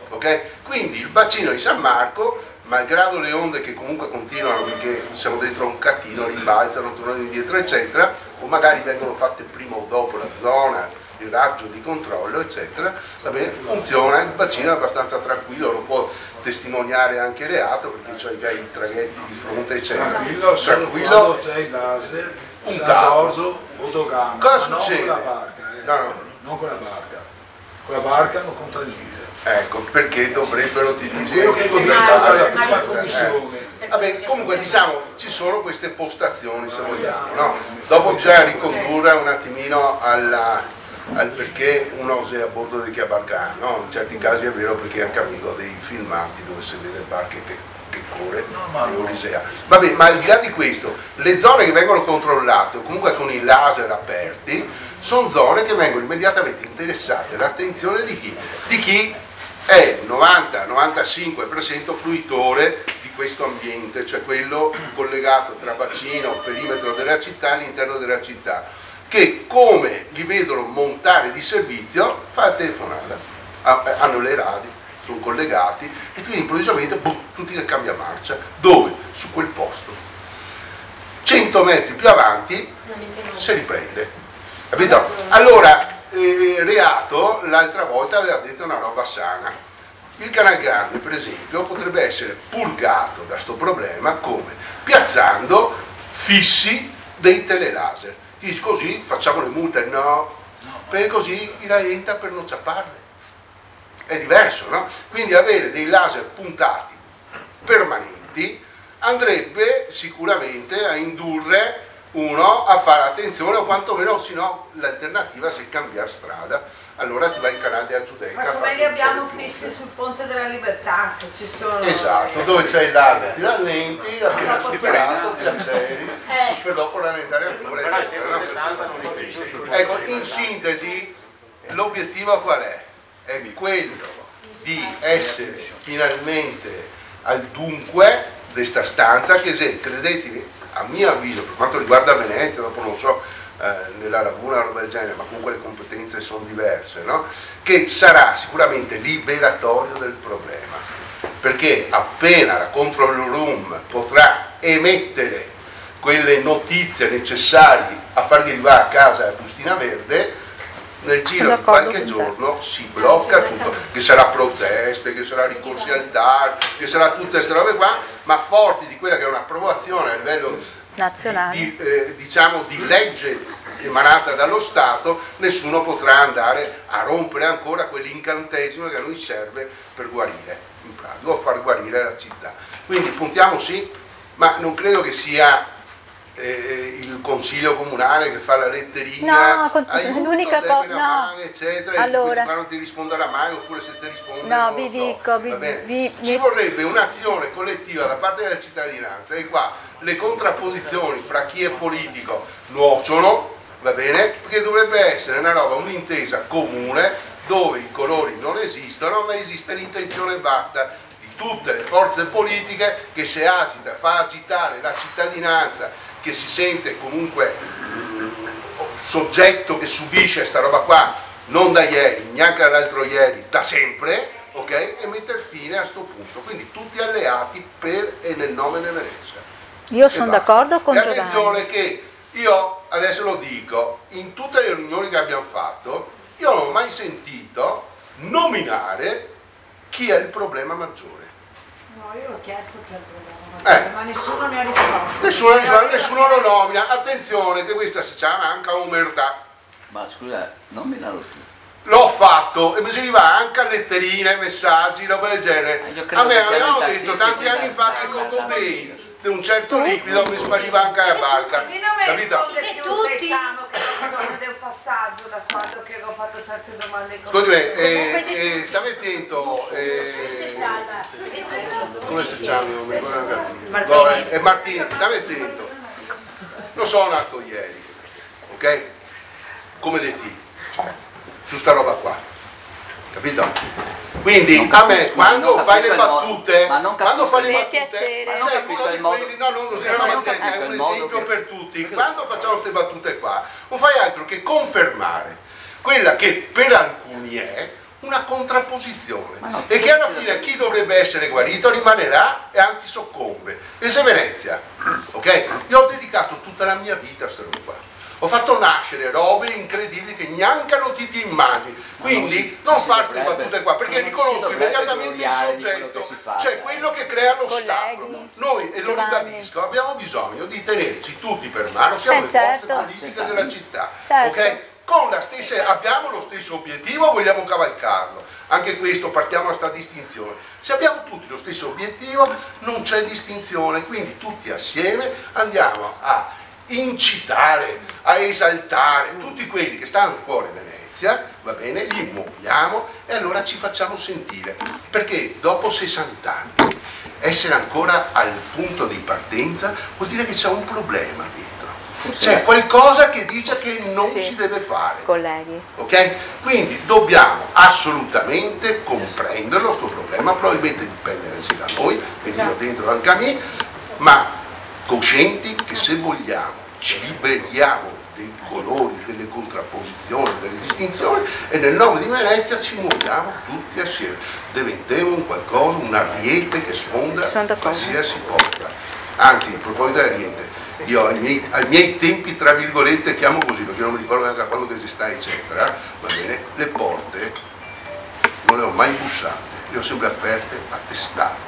ok? Quindi il bacino di San Marco, malgrado le onde che comunque continuano perché siamo dentro un catino, rimbalzano, tornano indietro eccetera, o magari vengono fatte prima o dopo la zona, il raggio di controllo eccetera, va bene, funziona, il bacino è abbastanza tranquillo, lo può testimoniare anche Reato perché c'è i traghetti di fronte eccetera. Tranquillo, tranquillo, quando c'è il laser, un San Giorgio, autogamma, cosa ma succede? non con la barca, eh. No, no. non con la barca, con la barca non contraggire. Ecco, perché dovrebbero ti dire Quello che è diventato alla prima commissione. Vabbè, comunque diciamo ci sono queste postazioni se vogliamo, no? Dopo bisogna ricondurre un attimino alla, al perché uno sia a bordo di Chiabarcà, no? In certi casi è vero perché anche amico dei filmati dove si vede il bar che, che corre di Odissea. Vabbè, ma al di là di questo, le zone che vengono controllate o comunque con i laser aperti sono zone che vengono immediatamente interessate l'attenzione di chi? Di chi è novanta novantacinque per cento fruitore di questo ambiente, cioè quello collegato tra bacino, perimetro della città e all'interno della città, che come li vedono montare di servizio fa la telefonata, hanno le radio, sono collegati e quindi improvvisamente boh, tutti che cambia marcia. Dove? Su quel posto. cento metri più avanti si riprende. Capito? Allora, eh, Reato l'altra volta aveva detto una roba sana. Il Canal Grande, per esempio, potrebbe essere purgato da sto problema come? Piazzando fissi dei telelaser. Dici così facciamo le multe? No, perché così la enta per non ciapparle. È diverso, no? Quindi avere dei laser puntati permanenti andrebbe sicuramente a indurre uno a fare attenzione o quantomeno, se no l'alternativa è cambiare strada, allora ti vai in Canale della Giudecca. Ma come li abbiamo fissi sul Ponte della Libertà, che ci sono... Esatto, dove c'è il laser ti rallenti, appena superato ti acceleri, eh. per dopo rallentare ancora eccetera, no? Ecco, in sintesi l'obiettivo qual è? È quello di essere finalmente al dunque di questa stanza che se, credetemi, a mio avviso, per quanto riguarda Venezia, dopo non so eh, nella Laguna o roba del genere, ma comunque le competenze sono diverse, no? Che sarà sicuramente liberatorio del problema, perché appena la control room potrà emettere quelle notizie necessarie a fargli arrivare a casa la bustina verde, nel giro di qualche giorno si blocca tutto, che sarà proteste, che sarà ricorsi al T A R, che sarà tutte queste robe qua, ma forti di quella che è un'approvazione a livello nazionale, di, eh, diciamo di legge emanata dallo Stato, nessuno potrà andare a rompere ancora quell'incantesimo che a noi serve per guarire, in pratica, o far guarire la città. Quindi puntiamo sì, ma non credo che sia Eh, il consiglio comunale che fa la letterina, no, aiuto, l'unica cosa, no. mano, eccetera, allora, e questi non ti risponderà mai, oppure se ti risponde no, non vi lo so. dico, vi, Va bene. vi, Ci vi... vorrebbe un'azione collettiva da parte della cittadinanza e qua le contrapposizioni fra chi è politico nuociono, va bene, perché dovrebbe essere una roba, un'intesa comune dove i colori non esistono, ma esiste l'intenzione e basta di tutte le forze politiche che se agita, fa agitare la cittadinanza, che si sente comunque soggetto che subisce sta roba qua, non da ieri, neanche dall'altro ieri, da sempre, ok? E mettere fine a sto punto. Quindi tutti alleati per e nel nome di Venezia. Io sono d'accordo con e Giovanni. attenzione che io, adesso lo dico, in tutte le riunioni che abbiamo fatto, io non ho mai sentito nominare chi è il problema maggiore. No, io l'ho chiesto per il problema. Eh. Ma nessuno mi ha risposto. Nessuno, nessuno, nessuno lo nomina. Attenzione che questa si chiama anche omertà. Ma scusa, nominalo tu. L'ho fatto e mi serviva anche a letterine, messaggi, roba del genere. A me avevano detto tanti anni fa che Cocodei di un certo liquido mi spariva anche la barca. Capito? Se tutti diciamo che ho bisogno di un passaggio da quando che ho fatto certe domande. Scusami, eh, eh, stavi attento. Eh, come si chiama? Non mi ricordo. No, è, è Martino, stavi attento. Lo sono nato ieri, ok? Come le T, su sta roba qua, capito? Quindi a me quando fai le battute, quando fai le battute, sei uno di quelli, no, non lo so, è un esempio per tutti. Quando facciamo queste battute qua, non fai altro che confermare quella che per alcuni è una contrapposizione e che alla fine chi dovrebbe essere guarito rimane là e anzi soccombe. E se Venezia, ok? Io ho dedicato tutta la mia vita a questa roba qua. Ho fatto nascere robe incredibili che neanche non ti immagini. Quindi non, non fare queste battute qua, perché riconosco immediatamente il soggetto, cioè quello che crea l'ostacolo. Noi, e lo ribadisco, abbiamo bisogno di tenerci tutti per mano, siamo eh, le certo. forze politiche della città, certo. ok? Con la stessa, abbiamo lo stesso obiettivo, vogliamo cavalcarlo. Anche questo, partiamo da questa distinzione. Se abbiamo tutti lo stesso obiettivo, non c'è distinzione, quindi tutti assieme andiamo a incitare, a esaltare tutti quelli che stanno a cuore Venezia, va bene, li muoviamo e allora ci facciamo sentire, perché dopo sessanta anni essere ancora al punto di partenza vuol dire che c'è un problema dietro, c'è qualcosa che dice che non sì. si deve fare, colleghi, ok? Quindi dobbiamo assolutamente comprenderlo, sto problema probabilmente dipende da noi, mettiamo dentro anche a me, ma coscienti che se vogliamo ci liberiamo dei colori, delle contrapposizioni, delle distinzioni e nel nome di Venezia ci muoviamo tutti assieme, diventiamo un qualcosa, un ariete che sfonda qualsiasi porta. Anzi, a proposito di ariete, io ai miei, ai miei tempi, tra virgolette, chiamo così perché non mi ricordo neanche a quando che si sta eccetera, va bene, le porte non le ho mai bussate, le ho sempre aperte a testate,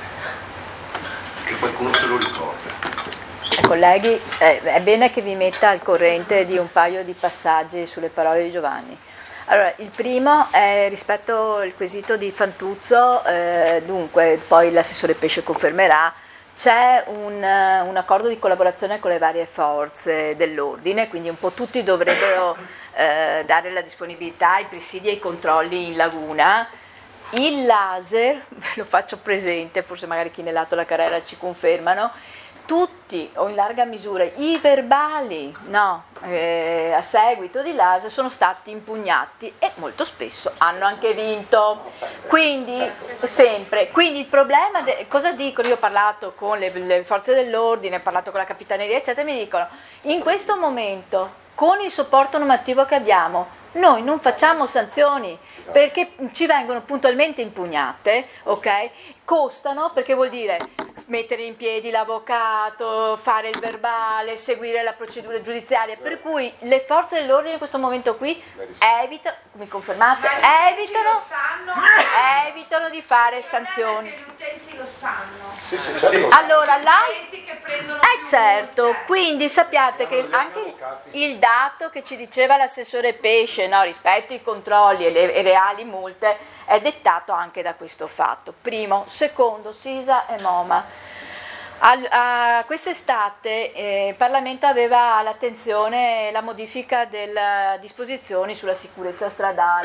che qualcuno se lo ricorda. Colleghi, eh, è bene che vi metta al corrente di un paio di passaggi sulle parole di Giovanni. Allora, il primo è rispetto al quesito di Fantuzzo, eh, dunque poi l'assessore Pesce confermerà, c'è un, un accordo di collaborazione con le varie forze dell'ordine, quindi un po' tutti dovrebbero eh, dare la disponibilità ai presidi e ai controlli in laguna. Il laser, ve lo faccio presente, forse magari chi nell'Alto la Carrera ci confermano, tutti o in larga misura i verbali no, eh, a seguito di laser sono stati impugnati e molto spesso hanno anche vinto, quindi sempre, quindi il problema, de- cosa dicono? Io ho parlato con le, le forze dell'ordine, ho parlato con la capitaneria eccetera, mi dicono in questo momento con il supporto normativo che abbiamo noi non facciamo sanzioni perché ci vengono puntualmente impugnate, ok? Costano perché vuol dire mettere in piedi l'avvocato, fare il verbale, seguire la procedura giudiziaria, per cui le forze dell'ordine in questo momento qui evitano, mi confermate, evitano, evitano di fare sanzioni. Gli utenti lo sanno. Sì, sì, certo. Allora, là, Che prendono eh certo, quindi sappiate che anche il dato che ci diceva l'assessore Pesce, no, rispetto ai controlli e le e reali multe, è dettato anche da questo fatto. Primo, secondo, Sisa e Moma. Al, a, quest'estate eh, il Parlamento aveva all'attenzione la modifica delle disposizioni sulla sicurezza stradale.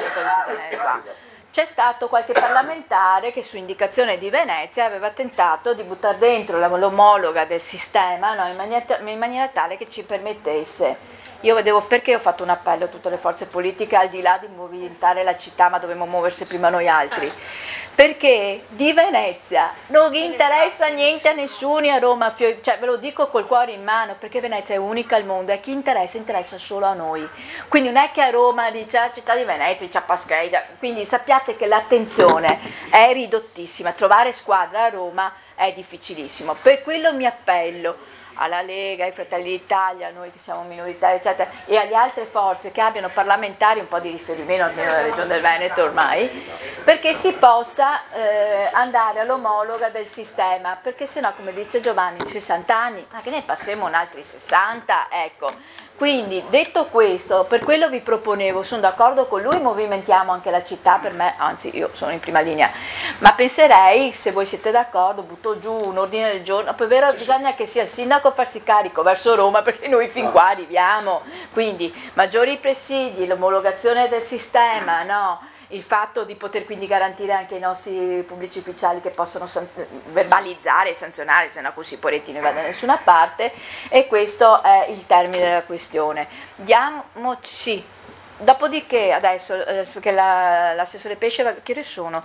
C'è stato qualche parlamentare che su indicazione di Venezia aveva tentato di buttare dentro la, l'omologa del sistema, no, in, maniera, in maniera tale che ci permettesse. Io vedevo perché ho fatto un appello a tutte le forze politiche, al di là di movimentare la città, ma dovevamo muoversi prima noi altri, perché di Venezia non gli interessa niente a nessuno a Roma, cioè ve lo dico col cuore in mano, perché Venezia è unica al mondo e a chi interessa interessa solo a noi, quindi non è che a Roma dice la città di Venezia, c'è Paschegia, quindi sappiate che l'attenzione è ridottissima, trovare squadra a Roma è difficilissimo, per quello mi appello alla Lega, ai Fratelli d'Italia, noi che siamo minoritari eccetera, e alle altre forze che abbiano parlamentari un po' di riferimento, almeno la Regione del Veneto ormai, perché si possa eh, andare all'omologa del sistema, perché sennò, come dice Giovanni, sessanta anni, ma che ne passiamo un altri sessanta, ecco. Quindi, detto questo, per quello vi proponevo, sono d'accordo con lui, movimentiamo anche la città, per me, anzi io sono in prima linea, ma penserei, se voi siete d'accordo, butto giù un ordine del giorno, poi vero, bisogna che sia il sindaco a farsi carico verso Roma, perché noi fin qua arriviamo, quindi maggiori presidi, l'omologazione del sistema, no? Il fatto di poter quindi garantire anche ai nostri pubblici ufficiali che possono san- verbalizzare e sanzionare, se no così poretti non va da nessuna parte, e questo è il termine della questione. Diamoci. Dopodiché adesso, eh, perché la, l'assessore Pesce, va, che ore sono?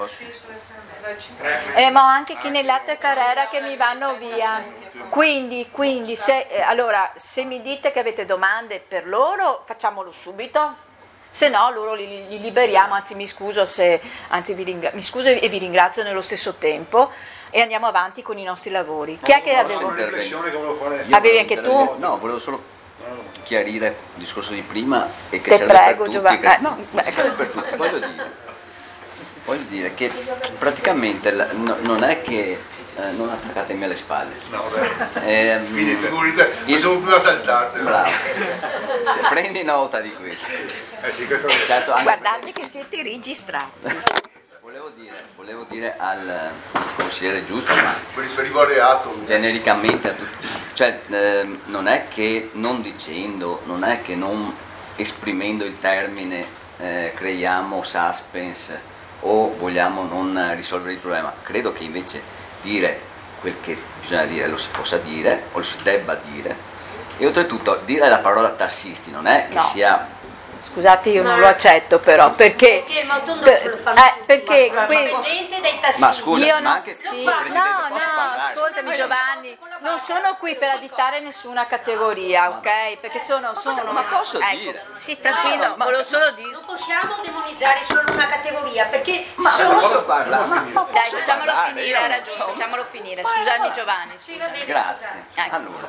Eh, ma ho anche chi nell'Alto e Carrera che mi vanno via. Quindi, quindi se, eh, allora, se mi dite che avete domande per loro, facciamolo subito. se no loro li, li liberiamo, anzi mi scuso se, anzi vi ringra- mi scuso e vi ringrazio nello stesso tempo e andiamo avanti con i nostri lavori. Chi è che avevo? Una riflessione che volevo fare. Avevi anche tu? No, volevo solo chiarire il discorso di prima e che Te serve prego, per tutti. Giovanni. Che, Eh, no, beh. serve per tutti. Voglio dire, voglio dire che praticamente la- no- non è che eh, non attaccatemi alle spalle. No, Ehm, Finite, il- sono più a saltarti. Bravo. Se prendi nota di questo. Eh sì, questo è Certo, anche Guardate che siete registrati. Volevo dire, volevo dire al consigliere Giusto, ma Mi riferivo al reato. genericamente a tutti, cioè ehm, non è che non dicendo, non è che non esprimendo il termine eh, creiamo suspense o vogliamo non risolvere il problema, credo che invece dire quel che bisogna dire lo si possa dire o lo si debba dire e oltretutto dire la parola tassisti non è che No. sia Scusate, io non lo accetto però, perché... Perché il Motondoso lo fanno eh, perché ma que- dipendente dai tassisti. Ma scusa, io ma non- anche sì, tu, no, Presidente, no, posso parlare? ascoltami Giovanni, non sono qui per additare nessuna categoria, ok? Perché sono... sono ma posso ecco, dire? Sì, tranquillo, No, ma- volevo solo dire... Non possiamo demonizzare solo una categoria, perché Ma sono... posso parlare? Ma, ma Dai, posso facciamolo parlare? finire, Io hai non ragione, so. facciamolo finire, scusami Giovanni. Sì, va bene, Grazie. Ecco. Allora,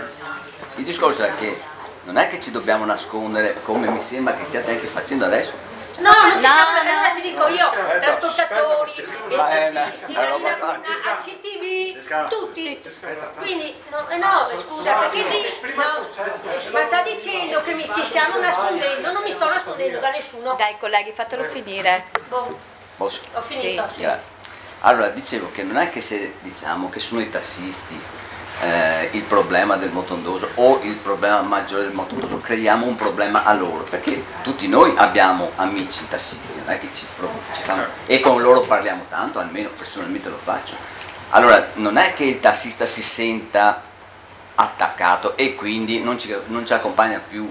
il discorso è che non è che ci dobbiamo nascondere, come mi sembra che stiate anche facendo adesso. No, non ci No, siamo, no. allora ti dico io, trasportatori, Ma è e una- tassisti, una roba A C T V, tutti. Quindi, no, eh no, scusa, perché ti... No, eh, ma sta dicendo che mi ci stiamo nascondendo, non mi sto nascondendo da nessuno. Dai colleghi, fatelo finire. Boh, Posso? ho finito. Sì. Grazie. Allora, dicevo che non è che se diciamo che sono i tassisti eh, il problema del Motondoso o il problema maggiore del Motondoso, creiamo un problema a loro, perché tutti noi abbiamo amici tassisti, non è che ci, ci fanno, e con loro parliamo tanto, almeno personalmente lo faccio. Allora, non è che il tassista si senta attaccato e quindi non ci, non ci accompagna più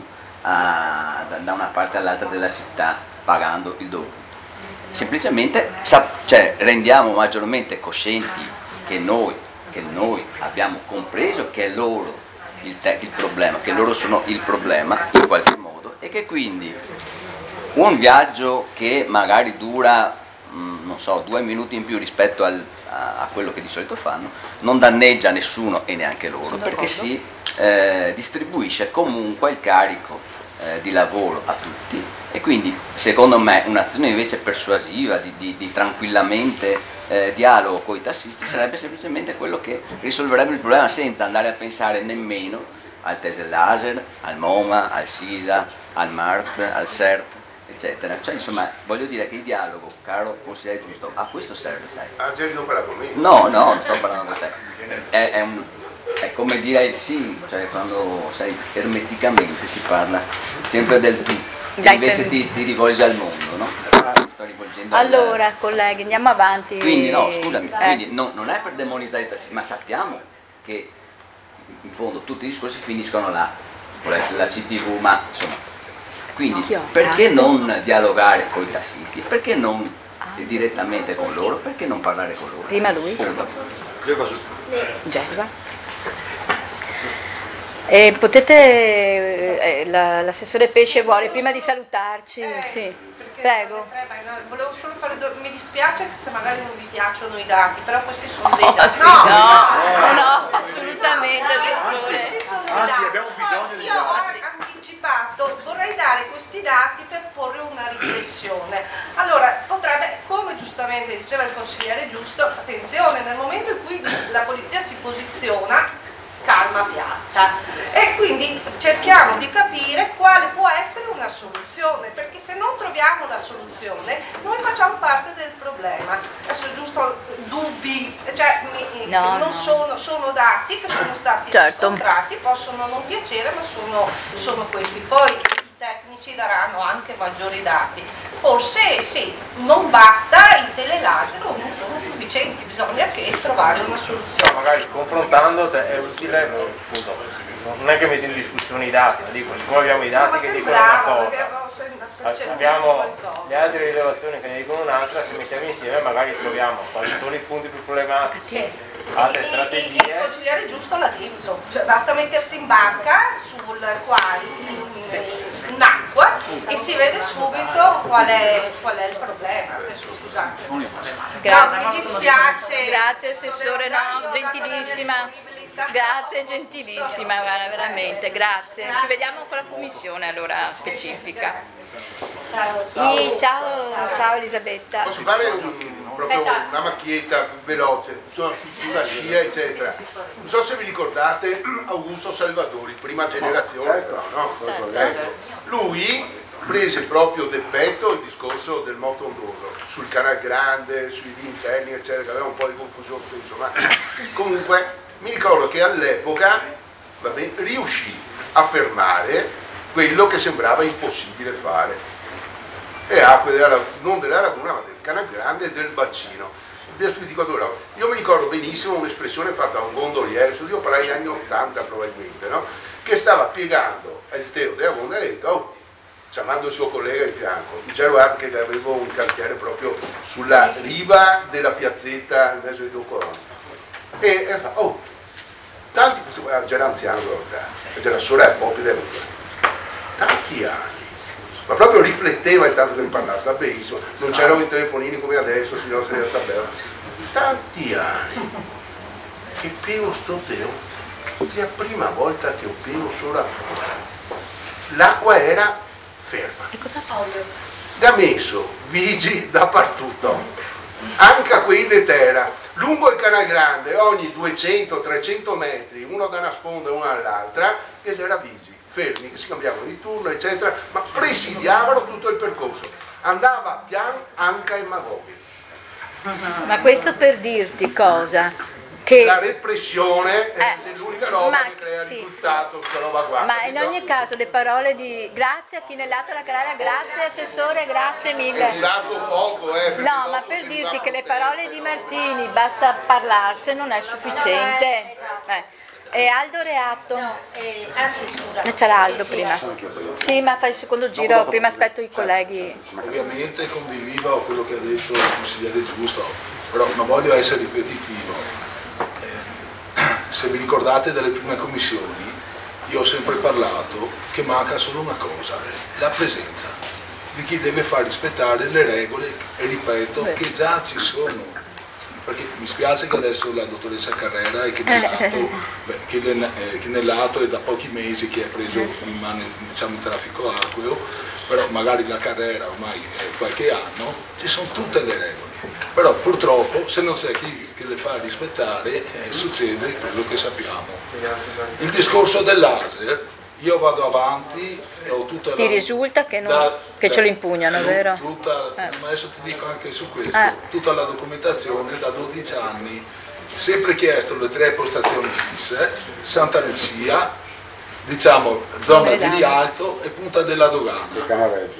a, da, da una parte all'altra della città pagando il doppio. Semplicemente cioè, rendiamo maggiormente coscienti che noi, che noi abbiamo compreso che è loro il, te- il problema, che loro sono il problema in qualche modo e che quindi un viaggio che magari dura mh, non so, due minuti in più rispetto al, a, a quello che di solito fanno non danneggia nessuno e neanche loro, perché si eh, distribuisce comunque il carico eh, di lavoro a tutti e quindi secondo me un'azione invece persuasiva di, di, di tranquillamente Eh, dialogo con i tassisti sarebbe semplicemente quello che risolverebbe il problema senza andare a pensare nemmeno al Tesel Laser, al MoMA, al SISA, al MART, al CERT, eccetera. Cioè insomma voglio dire che il dialogo, caro consigliere Giusto, a questo serve, sai? Ah, già non parla con me? No, no, non sto parlando con te. È, è, un, è come dire il sì, cioè quando sai, ermeticamente si parla sempre del tu, e invece ti, ti rivolgi al mondo, no? Sto rivolgendo al- Allora colleghi, andiamo avanti. quindi no, scusami, Eh. quindi no, non è per demonizzare i tassisti, ma sappiamo che in fondo tutti i discorsi finiscono là, può essere la C T V, ma insomma. Quindi perché non dialogare con i tassisti? Perché non direttamente con loro? Perché non parlare con loro? Prima lui. Punto. Gerva. E potete, eh, la- l'assessore Pesce vuole prima di salutarci, sì. Prego. Eh, beh, no, volevo solo fare do- mi dispiace che se magari non vi piacciono i dati, però questi sono dei Oh, dati. sì, no, no, no, assolutamente, assessore. Questi sono dei Anzi, dati. abbiamo bisogno Poi di io dati. ho anticipato, vorrei dare questi dati per porre una riflessione. Allora, potrebbe, come giustamente diceva il consigliere Giusto, attenzione, nel momento in cui la polizia si posiziona, calma piatta, e quindi cerchiamo di capire quale può essere una soluzione, perché se non troviamo la soluzione noi facciamo parte del problema. Adesso giusto dubbi, cioè mi- No, non no. Sono, sono dati che sono stati Certo. riscontrati, possono non piacere, ma sono, sono questi. Poi i tecnici daranno anche maggiori dati. Forse sì, non basta, i telelaser non sono sufficienti, bisogna che trovare una soluzione. Magari confrontando cioè, è utile, appunto, non è che metti in discussione i dati, ma dico, siccome abbiamo i dati Ma che dicono una sembrava, perché cosa, avevo sempre percepito abbiamo qualcosa. le altre rilevazioni che ne dicono un'altra, se mettiamo insieme magari troviamo quali sono i punti più problematici, altre E- e- e strategie. il consigliere Giusto l'ha detto, cioè basta mettersi in barca sul quale in, in acqua e si vede subito qual è, qual è il problema. Adesso, scusate. Grazie. No, mi dispiace. Grazie assessore, no, gentilissima. Grazie, gentilissima, guarda, veramente, grazie. Ci vediamo con la commissione allora specifica. Ciao, ciao, ciao, ciao Elisabetta. Posso fare un, proprio una macchietta veloce, sono sulla scia eccetera. Non so se vi ricordate Augusto Salvadori, prima generazione, però, no? Ecco. Lui prese proprio del petto il discorso del moto ondoso sul Canal Grande, sui interni eccetera, che aveva un po' di confusione, insomma. Comunque mi ricordo che all'epoca vabbè, riuscì a fermare quello che sembrava impossibile fare, le acque della, non della laguna ma del Canal Grande e del bacino. Io mi ricordo benissimo un'espressione fatta da un gondoliere, io parlai negli anni ottanta probabilmente, no? Che stava piegando il Teo della Gonda e ha detto, oh, chiamando il suo collega di fianco, dicevo anche che avevo un cantiere proprio sulla riva della piazzetta in mezzo ai due coloni. E, e fa, oh, tanti, già era anziano, già la sorella proprio del tanti anni, ma proprio rifletteva intanto che mi parlava, sta benissimo, non c'erano i telefonini come adesso, signor se ne sta bene. Tanti anni che piego sto Teo, è la prima volta che ho piego solo acqua. L'acqua era ferma. E cosa fa? Ha messo vigi dappertutto, anche a quei de terra. Lungo il Canal Grande, ogni duecento trecento metri, uno da una sponda e uno dall'altra, e c'era vigi, fermi, che si cambiavano di turno, eccetera, ma presidiavano tutto il percorso. Andava pian anche in Magobi. Ma questo per dirti cosa? Che la repressione è eh, l'unica roba ma, che crea sì. risultato, questa roba qua. Ma in ogni caso le parole di grazie a chi nell'atto della Carrara, grazie assessore, grazie mille. È durato poco, eh. No, ma per dirti che le parole di Martini basta parlarsi non è sufficiente. Eh. E Aldo Reatto. No, eh, ah sì, scusa. C'era Aldo sì, prima. Sì, sì, ma fai il secondo giro, prima aspetto i colleghi. Ovviamente condivido quello che ha detto il consigliere Giusto, però non voglio essere ripetitivo. Se vi ricordate delle prime commissioni, io ho sempre parlato che manca solo una cosa, la presenza di chi deve far rispettare le regole, e ripeto, Beh. che già ci sono. Perché mi spiace che adesso la dottoressa Carrera e che nell'atto, beh, che, eh, che nell'atto è da pochi mesi che ha preso in mano, diciamo, il traffico acqueo, però magari la Carrera ormai è qualche anno, ci sono tutte le regole. Però purtroppo se non c'è chi che le fa rispettare eh, succede quello che sappiamo. Il discorso del laser, io vado avanti e ho tutta ti la... risulta che, non, da, che ce lo impugnano, da, vero? Tutta, eh. Adesso ti dico anche su questo, eh. tutta la documentazione da dodici anni, sempre chiesto le tre postazioni fisse, Santa Lucia, diciamo zona di Rialto e Punta della Dogana.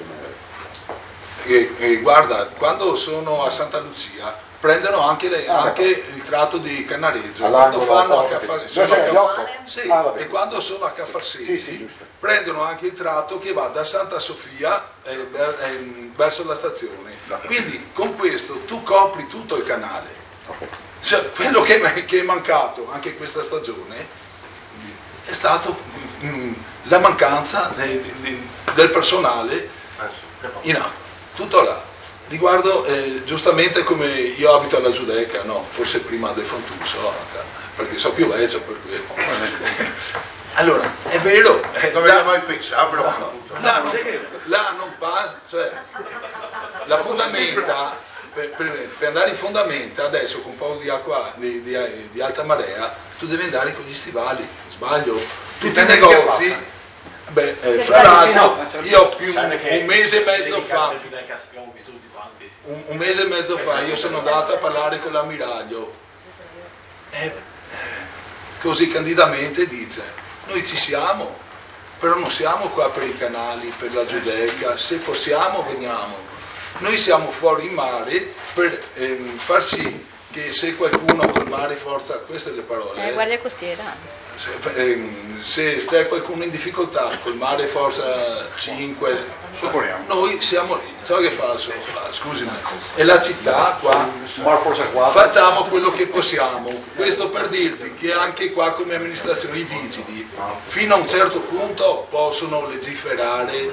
E, e guarda, quando sono a Santa Lucia prendono anche, le, ah, anche il tratto di Cannareggio, quando fanno a Caffar- sono a Caffar- sì, ah, e quando sono a Caffarseti sì, sì, prendono anche il tratto che va da Santa Sofia eh, ber- eh, verso la stazione. Quindi con questo tu copri tutto il canale. Cioè, quello che, che è mancato anche questa stagione è stato mh, la mancanza de, de, de, del personale in acqua. Tutto là. Riguardo, eh, giustamente come io abito alla Giudecca, no, forse prima del Fontuso, perché so più vecchio per quello. Allora, è vero. Eh, non aveva mai pensato, però. No, là, non, là non passa, cioè, la fondamenta, per, per, per andare in fondamenta, adesso con un po' di acqua, di, di, di alta marea, tu devi andare con gli stivali, sbaglio. Tutti i negozi. Beh, eh, fra l'altro io più un, un mese e mezzo fa un, un mese e mezzo fa io sono andato a parlare con l'ammiraglio e eh, così candidamente dice noi ci siamo, però non siamo qua per i canali, per la Giudecca, se possiamo veniamo, noi siamo fuori in mare per ehm, far sì che se qualcuno col mare forza, queste le parole eh, guardia costiera. Se, ehm, se c'è qualcuno in difficoltà col mare forza cinque, noi siamo lì, sai che fa? Scusami, è la città qua, facciamo quello che possiamo. Questo per dirti che anche qua come amministrazione i vigili fino a un certo punto possono legiferare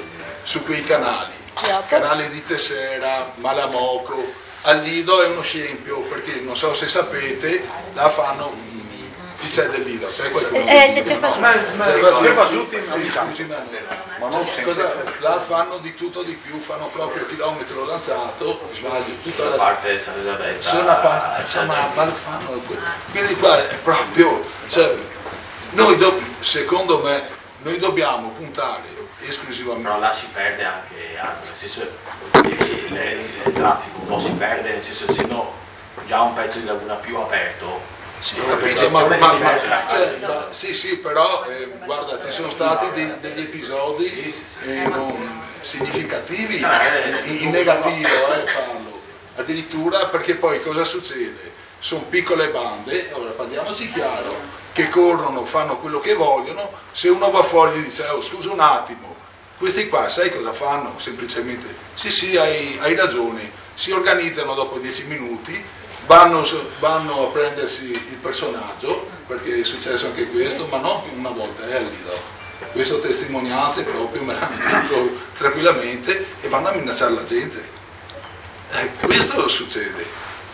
su quei canali, canali di Tessera, Malamoco, al Lido è uno scempio, perché non so se sapete, la fanno, chi c'è del Lido? C'è qualcuno? Eh, c'è Cervasutti. Ma non cosa, la fanno di tutto di più, fanno proprio chilometro lanciato, sbaglio, tutta la parte di San Elisabetta. Sono una parte, cioè, ma, ma lo fanno, quindi qua è proprio, cioè, noi do, secondo me, noi dobbiamo puntare esclusivamente. Però là si perde anche, anche nel senso, il, il, il traffico un po' si perde, nel senso, essendo già un pezzo di laguna più aperto. Sì, capito, ma, ma, ma, cioè, ma sì, sì, però eh, guarda, ci sono stati dei, degli episodi eh, non significativi, in, in negativo, eh, parlo, addirittura, perché poi cosa succede? Sono piccole bande, ora parliamoci chiaro, che corrono, fanno quello che vogliono, se uno va fuori e dice, oh, scusa un attimo, questi qua sai cosa fanno? Semplicemente, sì sì, hai, hai ragione, si organizzano dopo dieci minuti, Vanno, vanno a prendersi il personaggio, perché è successo anche questo, ma non una volta, è al Lido. Questo testimonianze proprio, me l'hanno detto tranquillamente, e vanno a minacciare la gente. Eh, questo succede.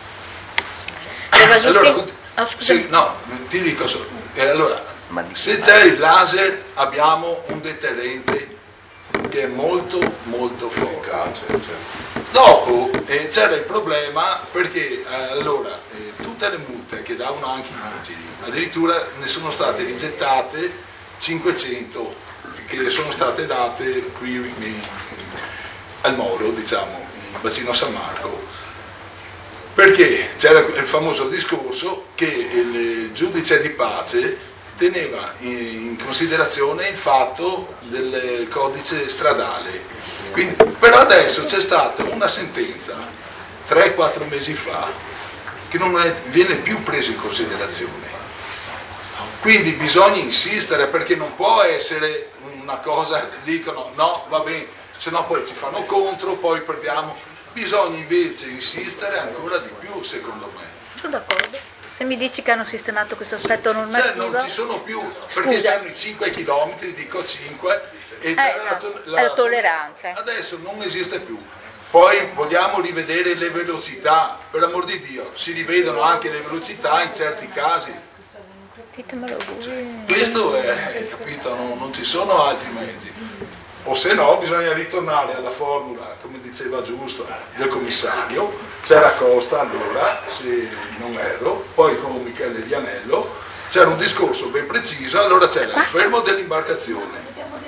Allora, oh, sì, no, ti dico solo, eh, allora, se c'è il laser abbiamo un deterrente che è molto molto forte. Dopo eh, c'era il problema perché eh, allora eh, tutte le multe che davano anche i vigili, addirittura ne sono state rigettate cinquecento che sono state date qui in, al Molo, diciamo, in bacino San Marco, perché c'era il famoso discorso che il giudice di pace teneva in considerazione il fatto del codice stradale. Quindi, però adesso c'è stata una sentenza tre quattro mesi fa che non è, viene più presa in considerazione, quindi bisogna insistere, perché non può essere una cosa, dicono no va bene, se no poi ci fanno contro, poi perdiamo, bisogna invece insistere ancora di più, secondo me. Sono d'accordo, se mi dici che hanno sistemato questo aspetto normativo, cioè, non ci sono più, perché c'hanno i cinque chilometri, dico cinque, e c'è eh, la, to- la, la tolleranza. Adesso non esiste più. Poi vogliamo rivedere le velocità, per amor di Dio, si rivedono anche le velocità in certi casi. Ditemelo voi. Cioè, questo è, capito, non, non ci sono altri mezzi. O se no bisogna ritornare alla formula, come diceva giusto, del commissario. C'era Costa allora, se non erro, poi con Michele Vianello, c'era un discorso ben preciso, allora c'era il fermo dell'imbarcazione.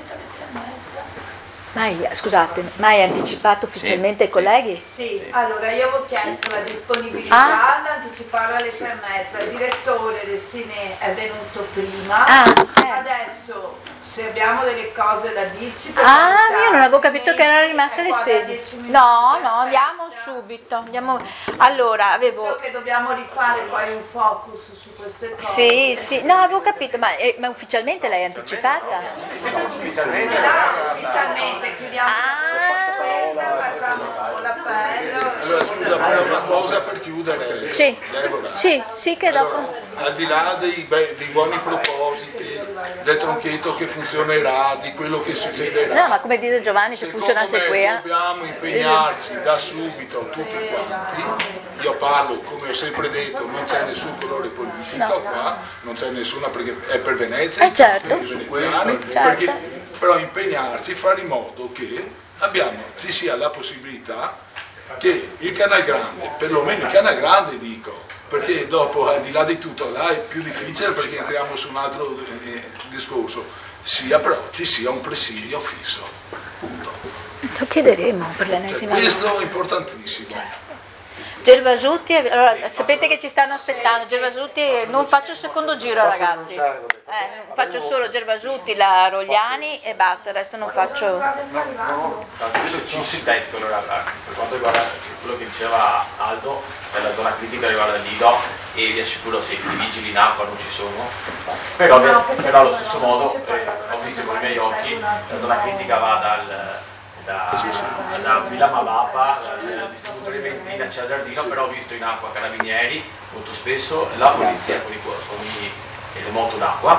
Mai, scusate, ma hai anticipato ufficialmente sì, ai colleghi? Sì, sì, allora io avevo chiesto sì. la disponibilità ah. ad anticipare alle tre e mezza, il direttore del Cine è venuto prima, ah, eh. adesso se abbiamo delle cose da dirci... Ah, io non avevo capito che erano rimaste le sedi. No, no, andiamo subito. Andiamo. Allora, avevo... So che dobbiamo rifare poi un focus su queste cose. Sì, sì, no, avevo capito, ma, eh, ma ufficialmente l'hai anticipata? Ufficialmente. No, ufficialmente, chiudiamo questa, facciamo l'appello. Allora scusa, però una cosa per chiudere, sì. Deborah. Sì, sì che dopo... Allora, al di là dei, dei buoni propositi, del tronchetto che funzionerà, di quello che succederà. No, ma come dice Giovanni, se funzionasse qui... Dobbiamo impegnarci da subito tutti quanti. Io parlo, come ho sempre detto, non c'è nessun colore politico no. qua, non c'è nessuna, perché è per Venezia, eh certo. per i veneziani, certo. perché, però impegnarci, fare in modo che abbiamo, ci sia la possibilità che il Canal Grande, perlomeno il Canal Grande dico, perché dopo al di là di tutto là è più difficile perché entriamo su un altro eh, discorso, sia però ci sia un presidio fisso, punto. Lo chiederemo per l'ennesima cioè, questo è importantissimo. Gervasutti, allora, sapete che ci stanno aspettando, Gervasutti, non faccio il secondo giro ragazzi, eh, faccio solo Gervasutti, la Rogliani e basta, il resto non faccio... No, un sintetico allora, per quanto riguarda quello che diceva Aldo, la zona critica riguarda il Lido e vi assicuro se i vigili in acqua non ci sono, però, però allo stesso modo eh, ho visto con i miei occhi, la zona critica va dal... da, da Villa Malapa, dal distributore di benzina c'è Giardino, però ho visto in acqua carabinieri molto spesso, la polizia con, i, con i, le moto d'acqua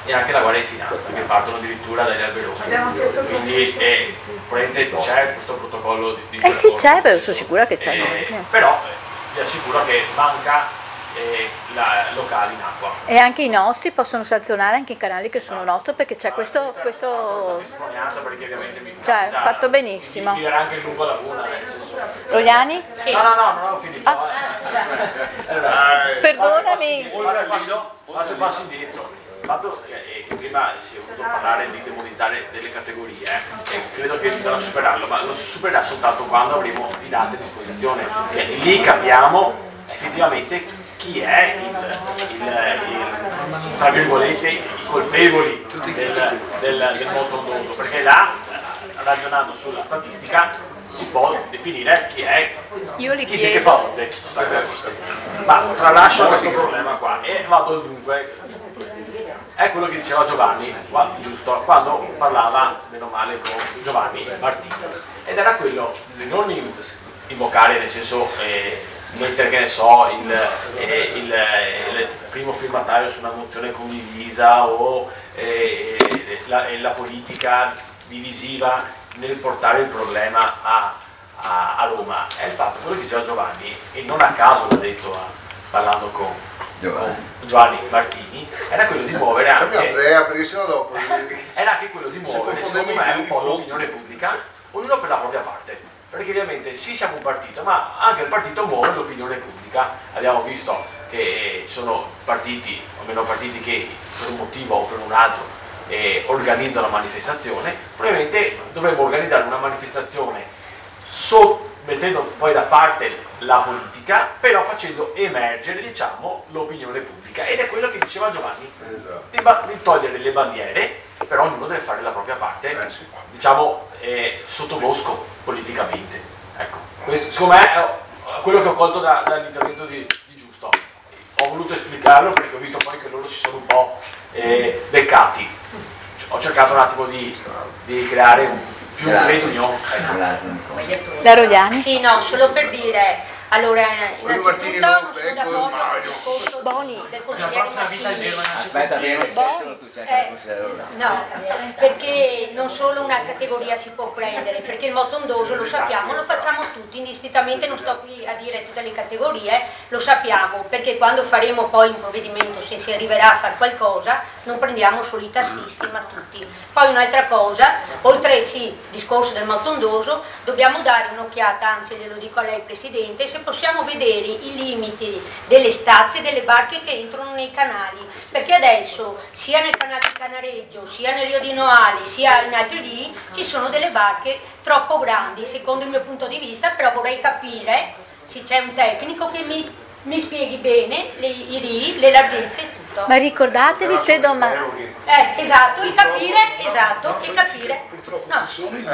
e anche la Guardia di Finanza, che partono addirittura dagli alberoni. Quindi eh, c'è questo protocollo di, di Eh sì, c'è, però sono sicura che c'è. eh, però eh, vi assicuro che manca eh, la, locali in acqua. E anche i nostri possono sanzionare anche i canali che sono nostri, perché c'è questo, questo Perché ovviamente mi cioè, fatto benissimo. mi anche il lungo laguna, nel senso. Rogliani? Sì. No, no, no, non avevo finito. Ah. Eh. Allora, Perdonami. Faccio passo, faccio passo indietro. Il fatto che, che prima si è voluto parlare di demonizzare delle categorie, eh, e credo che bisogna superarlo, ma lo si supererà soltanto quando avremo i dati a disposizione. Cioè, lì capiamo effettivamente chi è il, il, il tra virgolette, i colpevoli del, del, del moto ondoso, perché là, ragionando sulla statistica, si può definire chi è, Io li chi chiedo. si che fa onde. Ma tralascio questo problema qua e vado dunque. È quello che diceva Giovanni, giusto, quando parlava, meno male, con Giovanni Martini. Ed era quello di non invocare, nel senso, eh, mettere, che ne so, il, eh, il, il primo firmatario su una mozione condivisa o eh, la, la politica divisiva nel portare il problema a, a, a Roma. È il fatto, quello che diceva Giovanni, e non a caso l'ha detto a, parlando con Giovanni. Giovanni Martini, era quello di muovere anche Andrea, perché sennò dopo era anche quello di muovere secondo me un po' l'opinione pubblica, ognuno per la propria parte, perché ovviamente sì siamo un partito, ma anche il partito muove l'opinione pubblica. Abbiamo visto che ci sono partiti o meno partiti che per un motivo o per un altro eh, organizzano manifestazione. Probabilmente dovremmo organizzare una manifestazione sotto, mettendo poi da parte la politica, però facendo emergere, diciamo, l'opinione pubblica, ed è quello che diceva Giovanni, di, ba- di togliere le bandiere, però ognuno deve fare la propria parte, diciamo, eh, sottobosco politicamente. Ecco, questo, secondo me è quello che ho colto da, dall'intervento di, di Giusto. Ho voluto esplicarlo perché ho visto poi che loro si sono un po' eh, beccati. Ho cercato un attimo di, di creare un più un trade union. Da Rogliani? Sì, no, solo per dire, allora innanzitutto non sono d'accordo con il discorso Boni. del consigliere Martini. Aspetta, vieni, tu c'è Eh, no, perché non solo una categoria si può prendere, perché il moto ondoso lo sappiamo, lo facciamo tutti indistintamente, non sto qui a dire tutte le categorie, lo sappiamo, perché quando faremo poi un provvedimento, se si arriverà a fare qualcosa, non prendiamo solo i tassisti ma tutti. Poi un'altra cosa, oltre sì, discorso del moto ondoso, dobbiamo dare un'occhiata, anzi glielo dico a lei Presidente, se possiamo vedere i limiti delle stazze delle barche che entrano nei canali, perché adesso sia nel canale di Canareggio, sia nel Rio di Noali, sia in altri lì, ci sono delle barche troppo grandi, secondo il mio punto di vista, però vorrei capire se c'è un tecnico che mi, mi spieghi bene le, i ri, le larghezze e tutto. Ma ricordatevi se domani... Eh, esatto, e capire, esatto, e capire. No,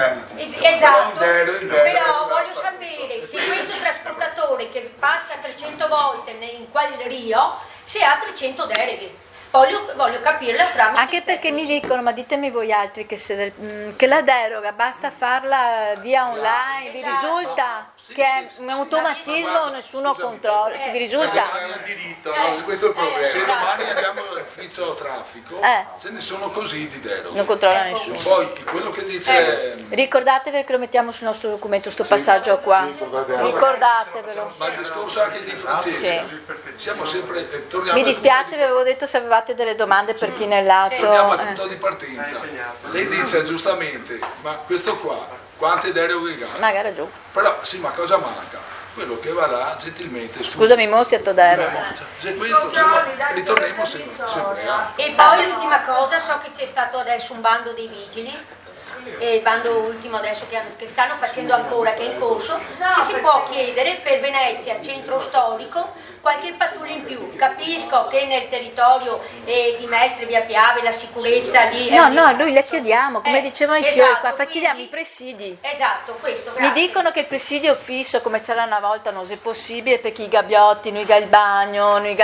es- esatto, però voglio sapere se questo trasportatore che passa trecento volte in quel Rio, se ha trecento deleghe. Voglio, voglio capirla tramite. Anche perché mi dicono, ma ditemi voi altri, che, se del- mh, che la deroga basta farla via online, vi risulta che è un automatismo, nessuno controlla, vi risulta? diritto, no? Questo è il problema. Se domani andiamo all'ufficio traffico, Eh. ce ne sono così di deroghe. Non controlla nessuno. Poi quello che dice... Eh, ricordatevi che lo mettiamo sul nostro documento, sto passaggio qua. Ricordatevelo. Ma il discorso anche di Francesca, siamo sempre... eh, torniamo Mi al dispiace, vi avevo detto se avevate delle domande per chi nel lato. Torniamo al eh. punto di partenza. Lei dice giustamente, ma questo qua, quante deroghe ha? Magari giù. Però sì, ma cosa manca? Quello che varrà gentilmente. scusi. Scusami, Mossi a Todero. Se questo, se no, ritorniamo sempre, sempre a... E poi l'ultima cosa, so che c'è stato adesso un bando dei vigili, e il bando ultimo adesso che, hanno, che stanno facendo ancora, che è in corso, se si può chiedere per Venezia, centro storico, qualche pattuglia in più. Capisco che nel territorio eh, di Mestre, via Piave, la sicurezza lì... No, è no, noi le chiediamo, come Eh, dicevano i esatto, fiori qua, fa- quindi- chiediamo i presidi. Esatto, questo, Mi grazie. dicono che il presidio fisso, come c'era una volta, non è possibile perché i gabbiotti, noi il bagno, noi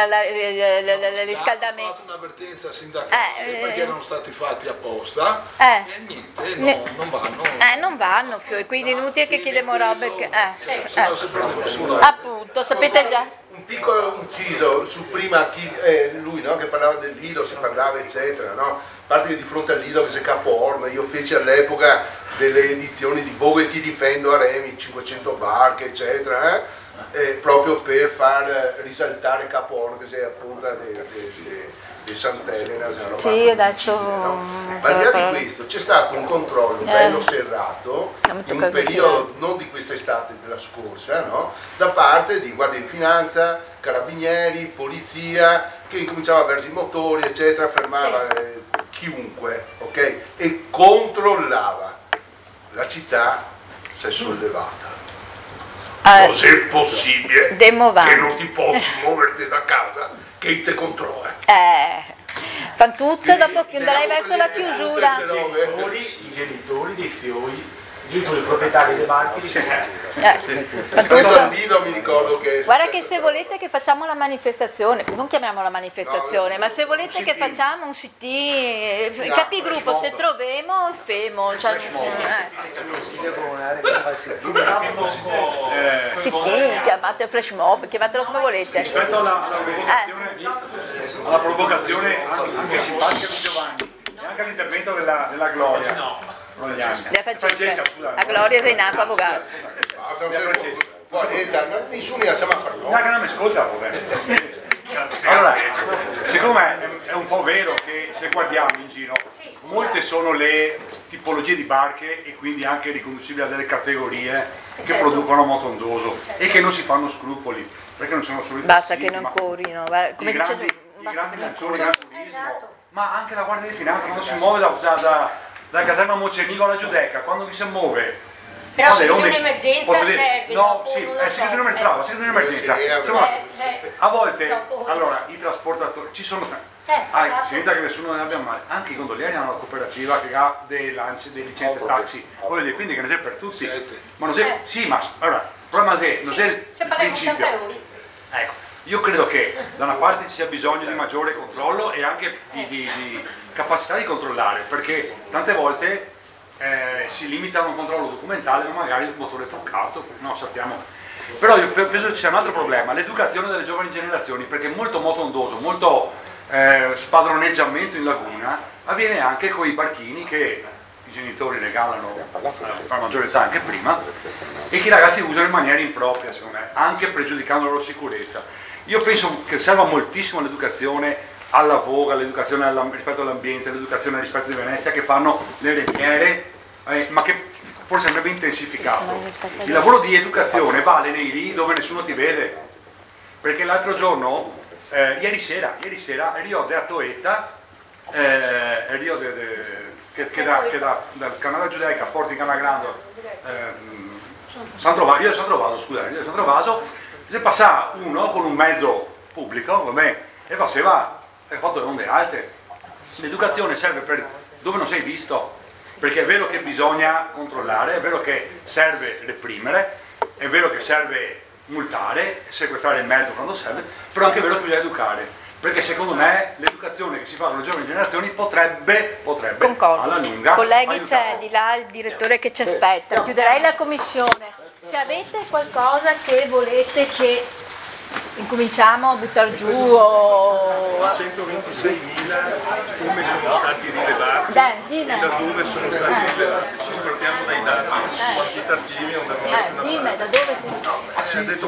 il riscaldamento. Hanno fatto un'avvertenza sindacale Eh, perché eh. erano stati fatti apposta Eh. e niente, no, Ne- non vanno. Eh, non vanno, fiori, quindi è inutile che chiediamo robe che... Eh, Se no eh. se prendiamo solo... Appunto, sapete già... un piccolo inciso su prima chi, eh, lui no, che parlava del Lido, si parlava eccetera, no? A parte che di fronte al Lido che c'è Capo Orme, io feci all'epoca delle edizioni di Vogue e ti difendo a Remi, cinquecento barche eccetera, eh? Eh, proprio per far risaltare Capo Orme che sei appunto di Sant'Elena. Sì, adesso no? Ma al di là di questo c'è stato un controllo eh. bello serrato in un periodo non di quest'estate, della scorsa, no? Da parte di Guardia di Finanza, Carabinieri, Polizia, che incominciava verso i motori eccetera, fermava sì. eh, chiunque, ok? E controllava. La città si è sollevata. Eh, Cos'è possibile che non ti posso muoverti da casa che te controlla? Eh, Fantuzzo, dopo che andrai verso la chiusura. I genitori, i genitori dei fiori, i genitori proprietari dei banchi di eh, Fantuzzo, mi ricordo che guarda che se volete che facciamo la manifestazione, non chiamiamola manifestazione, ma se volete che facciamo un sit-in, eh, capigruppo, se troviamo, femo, cioè, eh. sit-in, chiamate flash mob, chiamatelo come volete. Rispetto alla, alla, provocazione, eh. alla provocazione anche simpatica di Giovanni e anche all'intervento della, della Gloria. Francesca, la Gloria sei nata avvocato. Nessuno ha chiamato per no, che non mi ascolta, allora, secondo me è un po' vero che se guardiamo in giro, molte sono le tipologie di barche e quindi anche riconducibili a delle categorie che producono motondoso e che non si fanno scrupoli, perché non sono solo i basta che non corrino, come i grandi, dice, i grandi lancioni, il turismo, ma anche la Guardia di Finanza quando si muove da, da, da la caserma Mocenigo alla Giudecca, quando vi si muove. Però se c'è un'emergenza serve. No, sì, eh, se c'è un'emergenza, se c'è un'emergenza. A volte, allora, i trasportatori, ci sono eh, ah, esatto. senza che nessuno ne abbia male, anche i gondolieri hanno una cooperativa che ha dei lanci, delle licenze oh, taxi, voglio dire, quindi che non c'è per tutti. Sette. Ma non c'è, eh. sì, ma allora, il problema è non c'è il, il principio. Ecco. Io credo che da una parte ci sia bisogno di maggiore controllo e anche di, di, di capacità di controllare, perché tante volte eh, si limita a un controllo documentale, ma magari il motore è truccato, no, sappiamo. Però io penso che ci sia un altro problema, l'educazione delle giovani generazioni, perché molto motondoso, molto eh, spadroneggiamento in laguna avviene anche con i barchini che i genitori regalano a maggiore età anche prima e che i ragazzi usano in maniera impropria, secondo me, anche pregiudicando la loro sicurezza. Io penso che serva moltissimo l'educazione alla voga, l'educazione alla, rispetto all'ambiente, l'educazione rispetto di Venezia che fanno le remiere, eh, ma che forse andrebbe intensificato. Il lavoro di educazione vale nei lì dove nessuno ti vede, perché l'altro giorno, eh, ieri sera, ieri sera Rio de Atoeta, eh, Rio de, de, che, che, da, che da, dal Canada Giudaica a Porto in Canagrando, eh, San Trovaso, Rio di San Trovaso, scusate, Rio di San Trovaso, se passava uno con un mezzo pubblico, vabbè, e faceva, ha fatto le onde alte. L'educazione serve per dove non sei visto, perché è vero che bisogna controllare, è vero che serve reprimere, è vero che serve multare, sequestrare il mezzo quando serve, però è anche vero che bisogna educare, perché secondo me l'educazione che si fa con le giovani generazioni potrebbe, potrebbe alla lunga colleghi, aiutare. c'è di là il direttore che ci aspetta, chiuderei la commissione. Se avete qualcosa che volete che incominciamo a buttare giù o... centoventiseimila come sono stati rilevati Dai, e da dove sono stati eh. rilevati. Ci partiamo dai dati eh. quantitativi. Eh, dime, da dove si... No, si è detto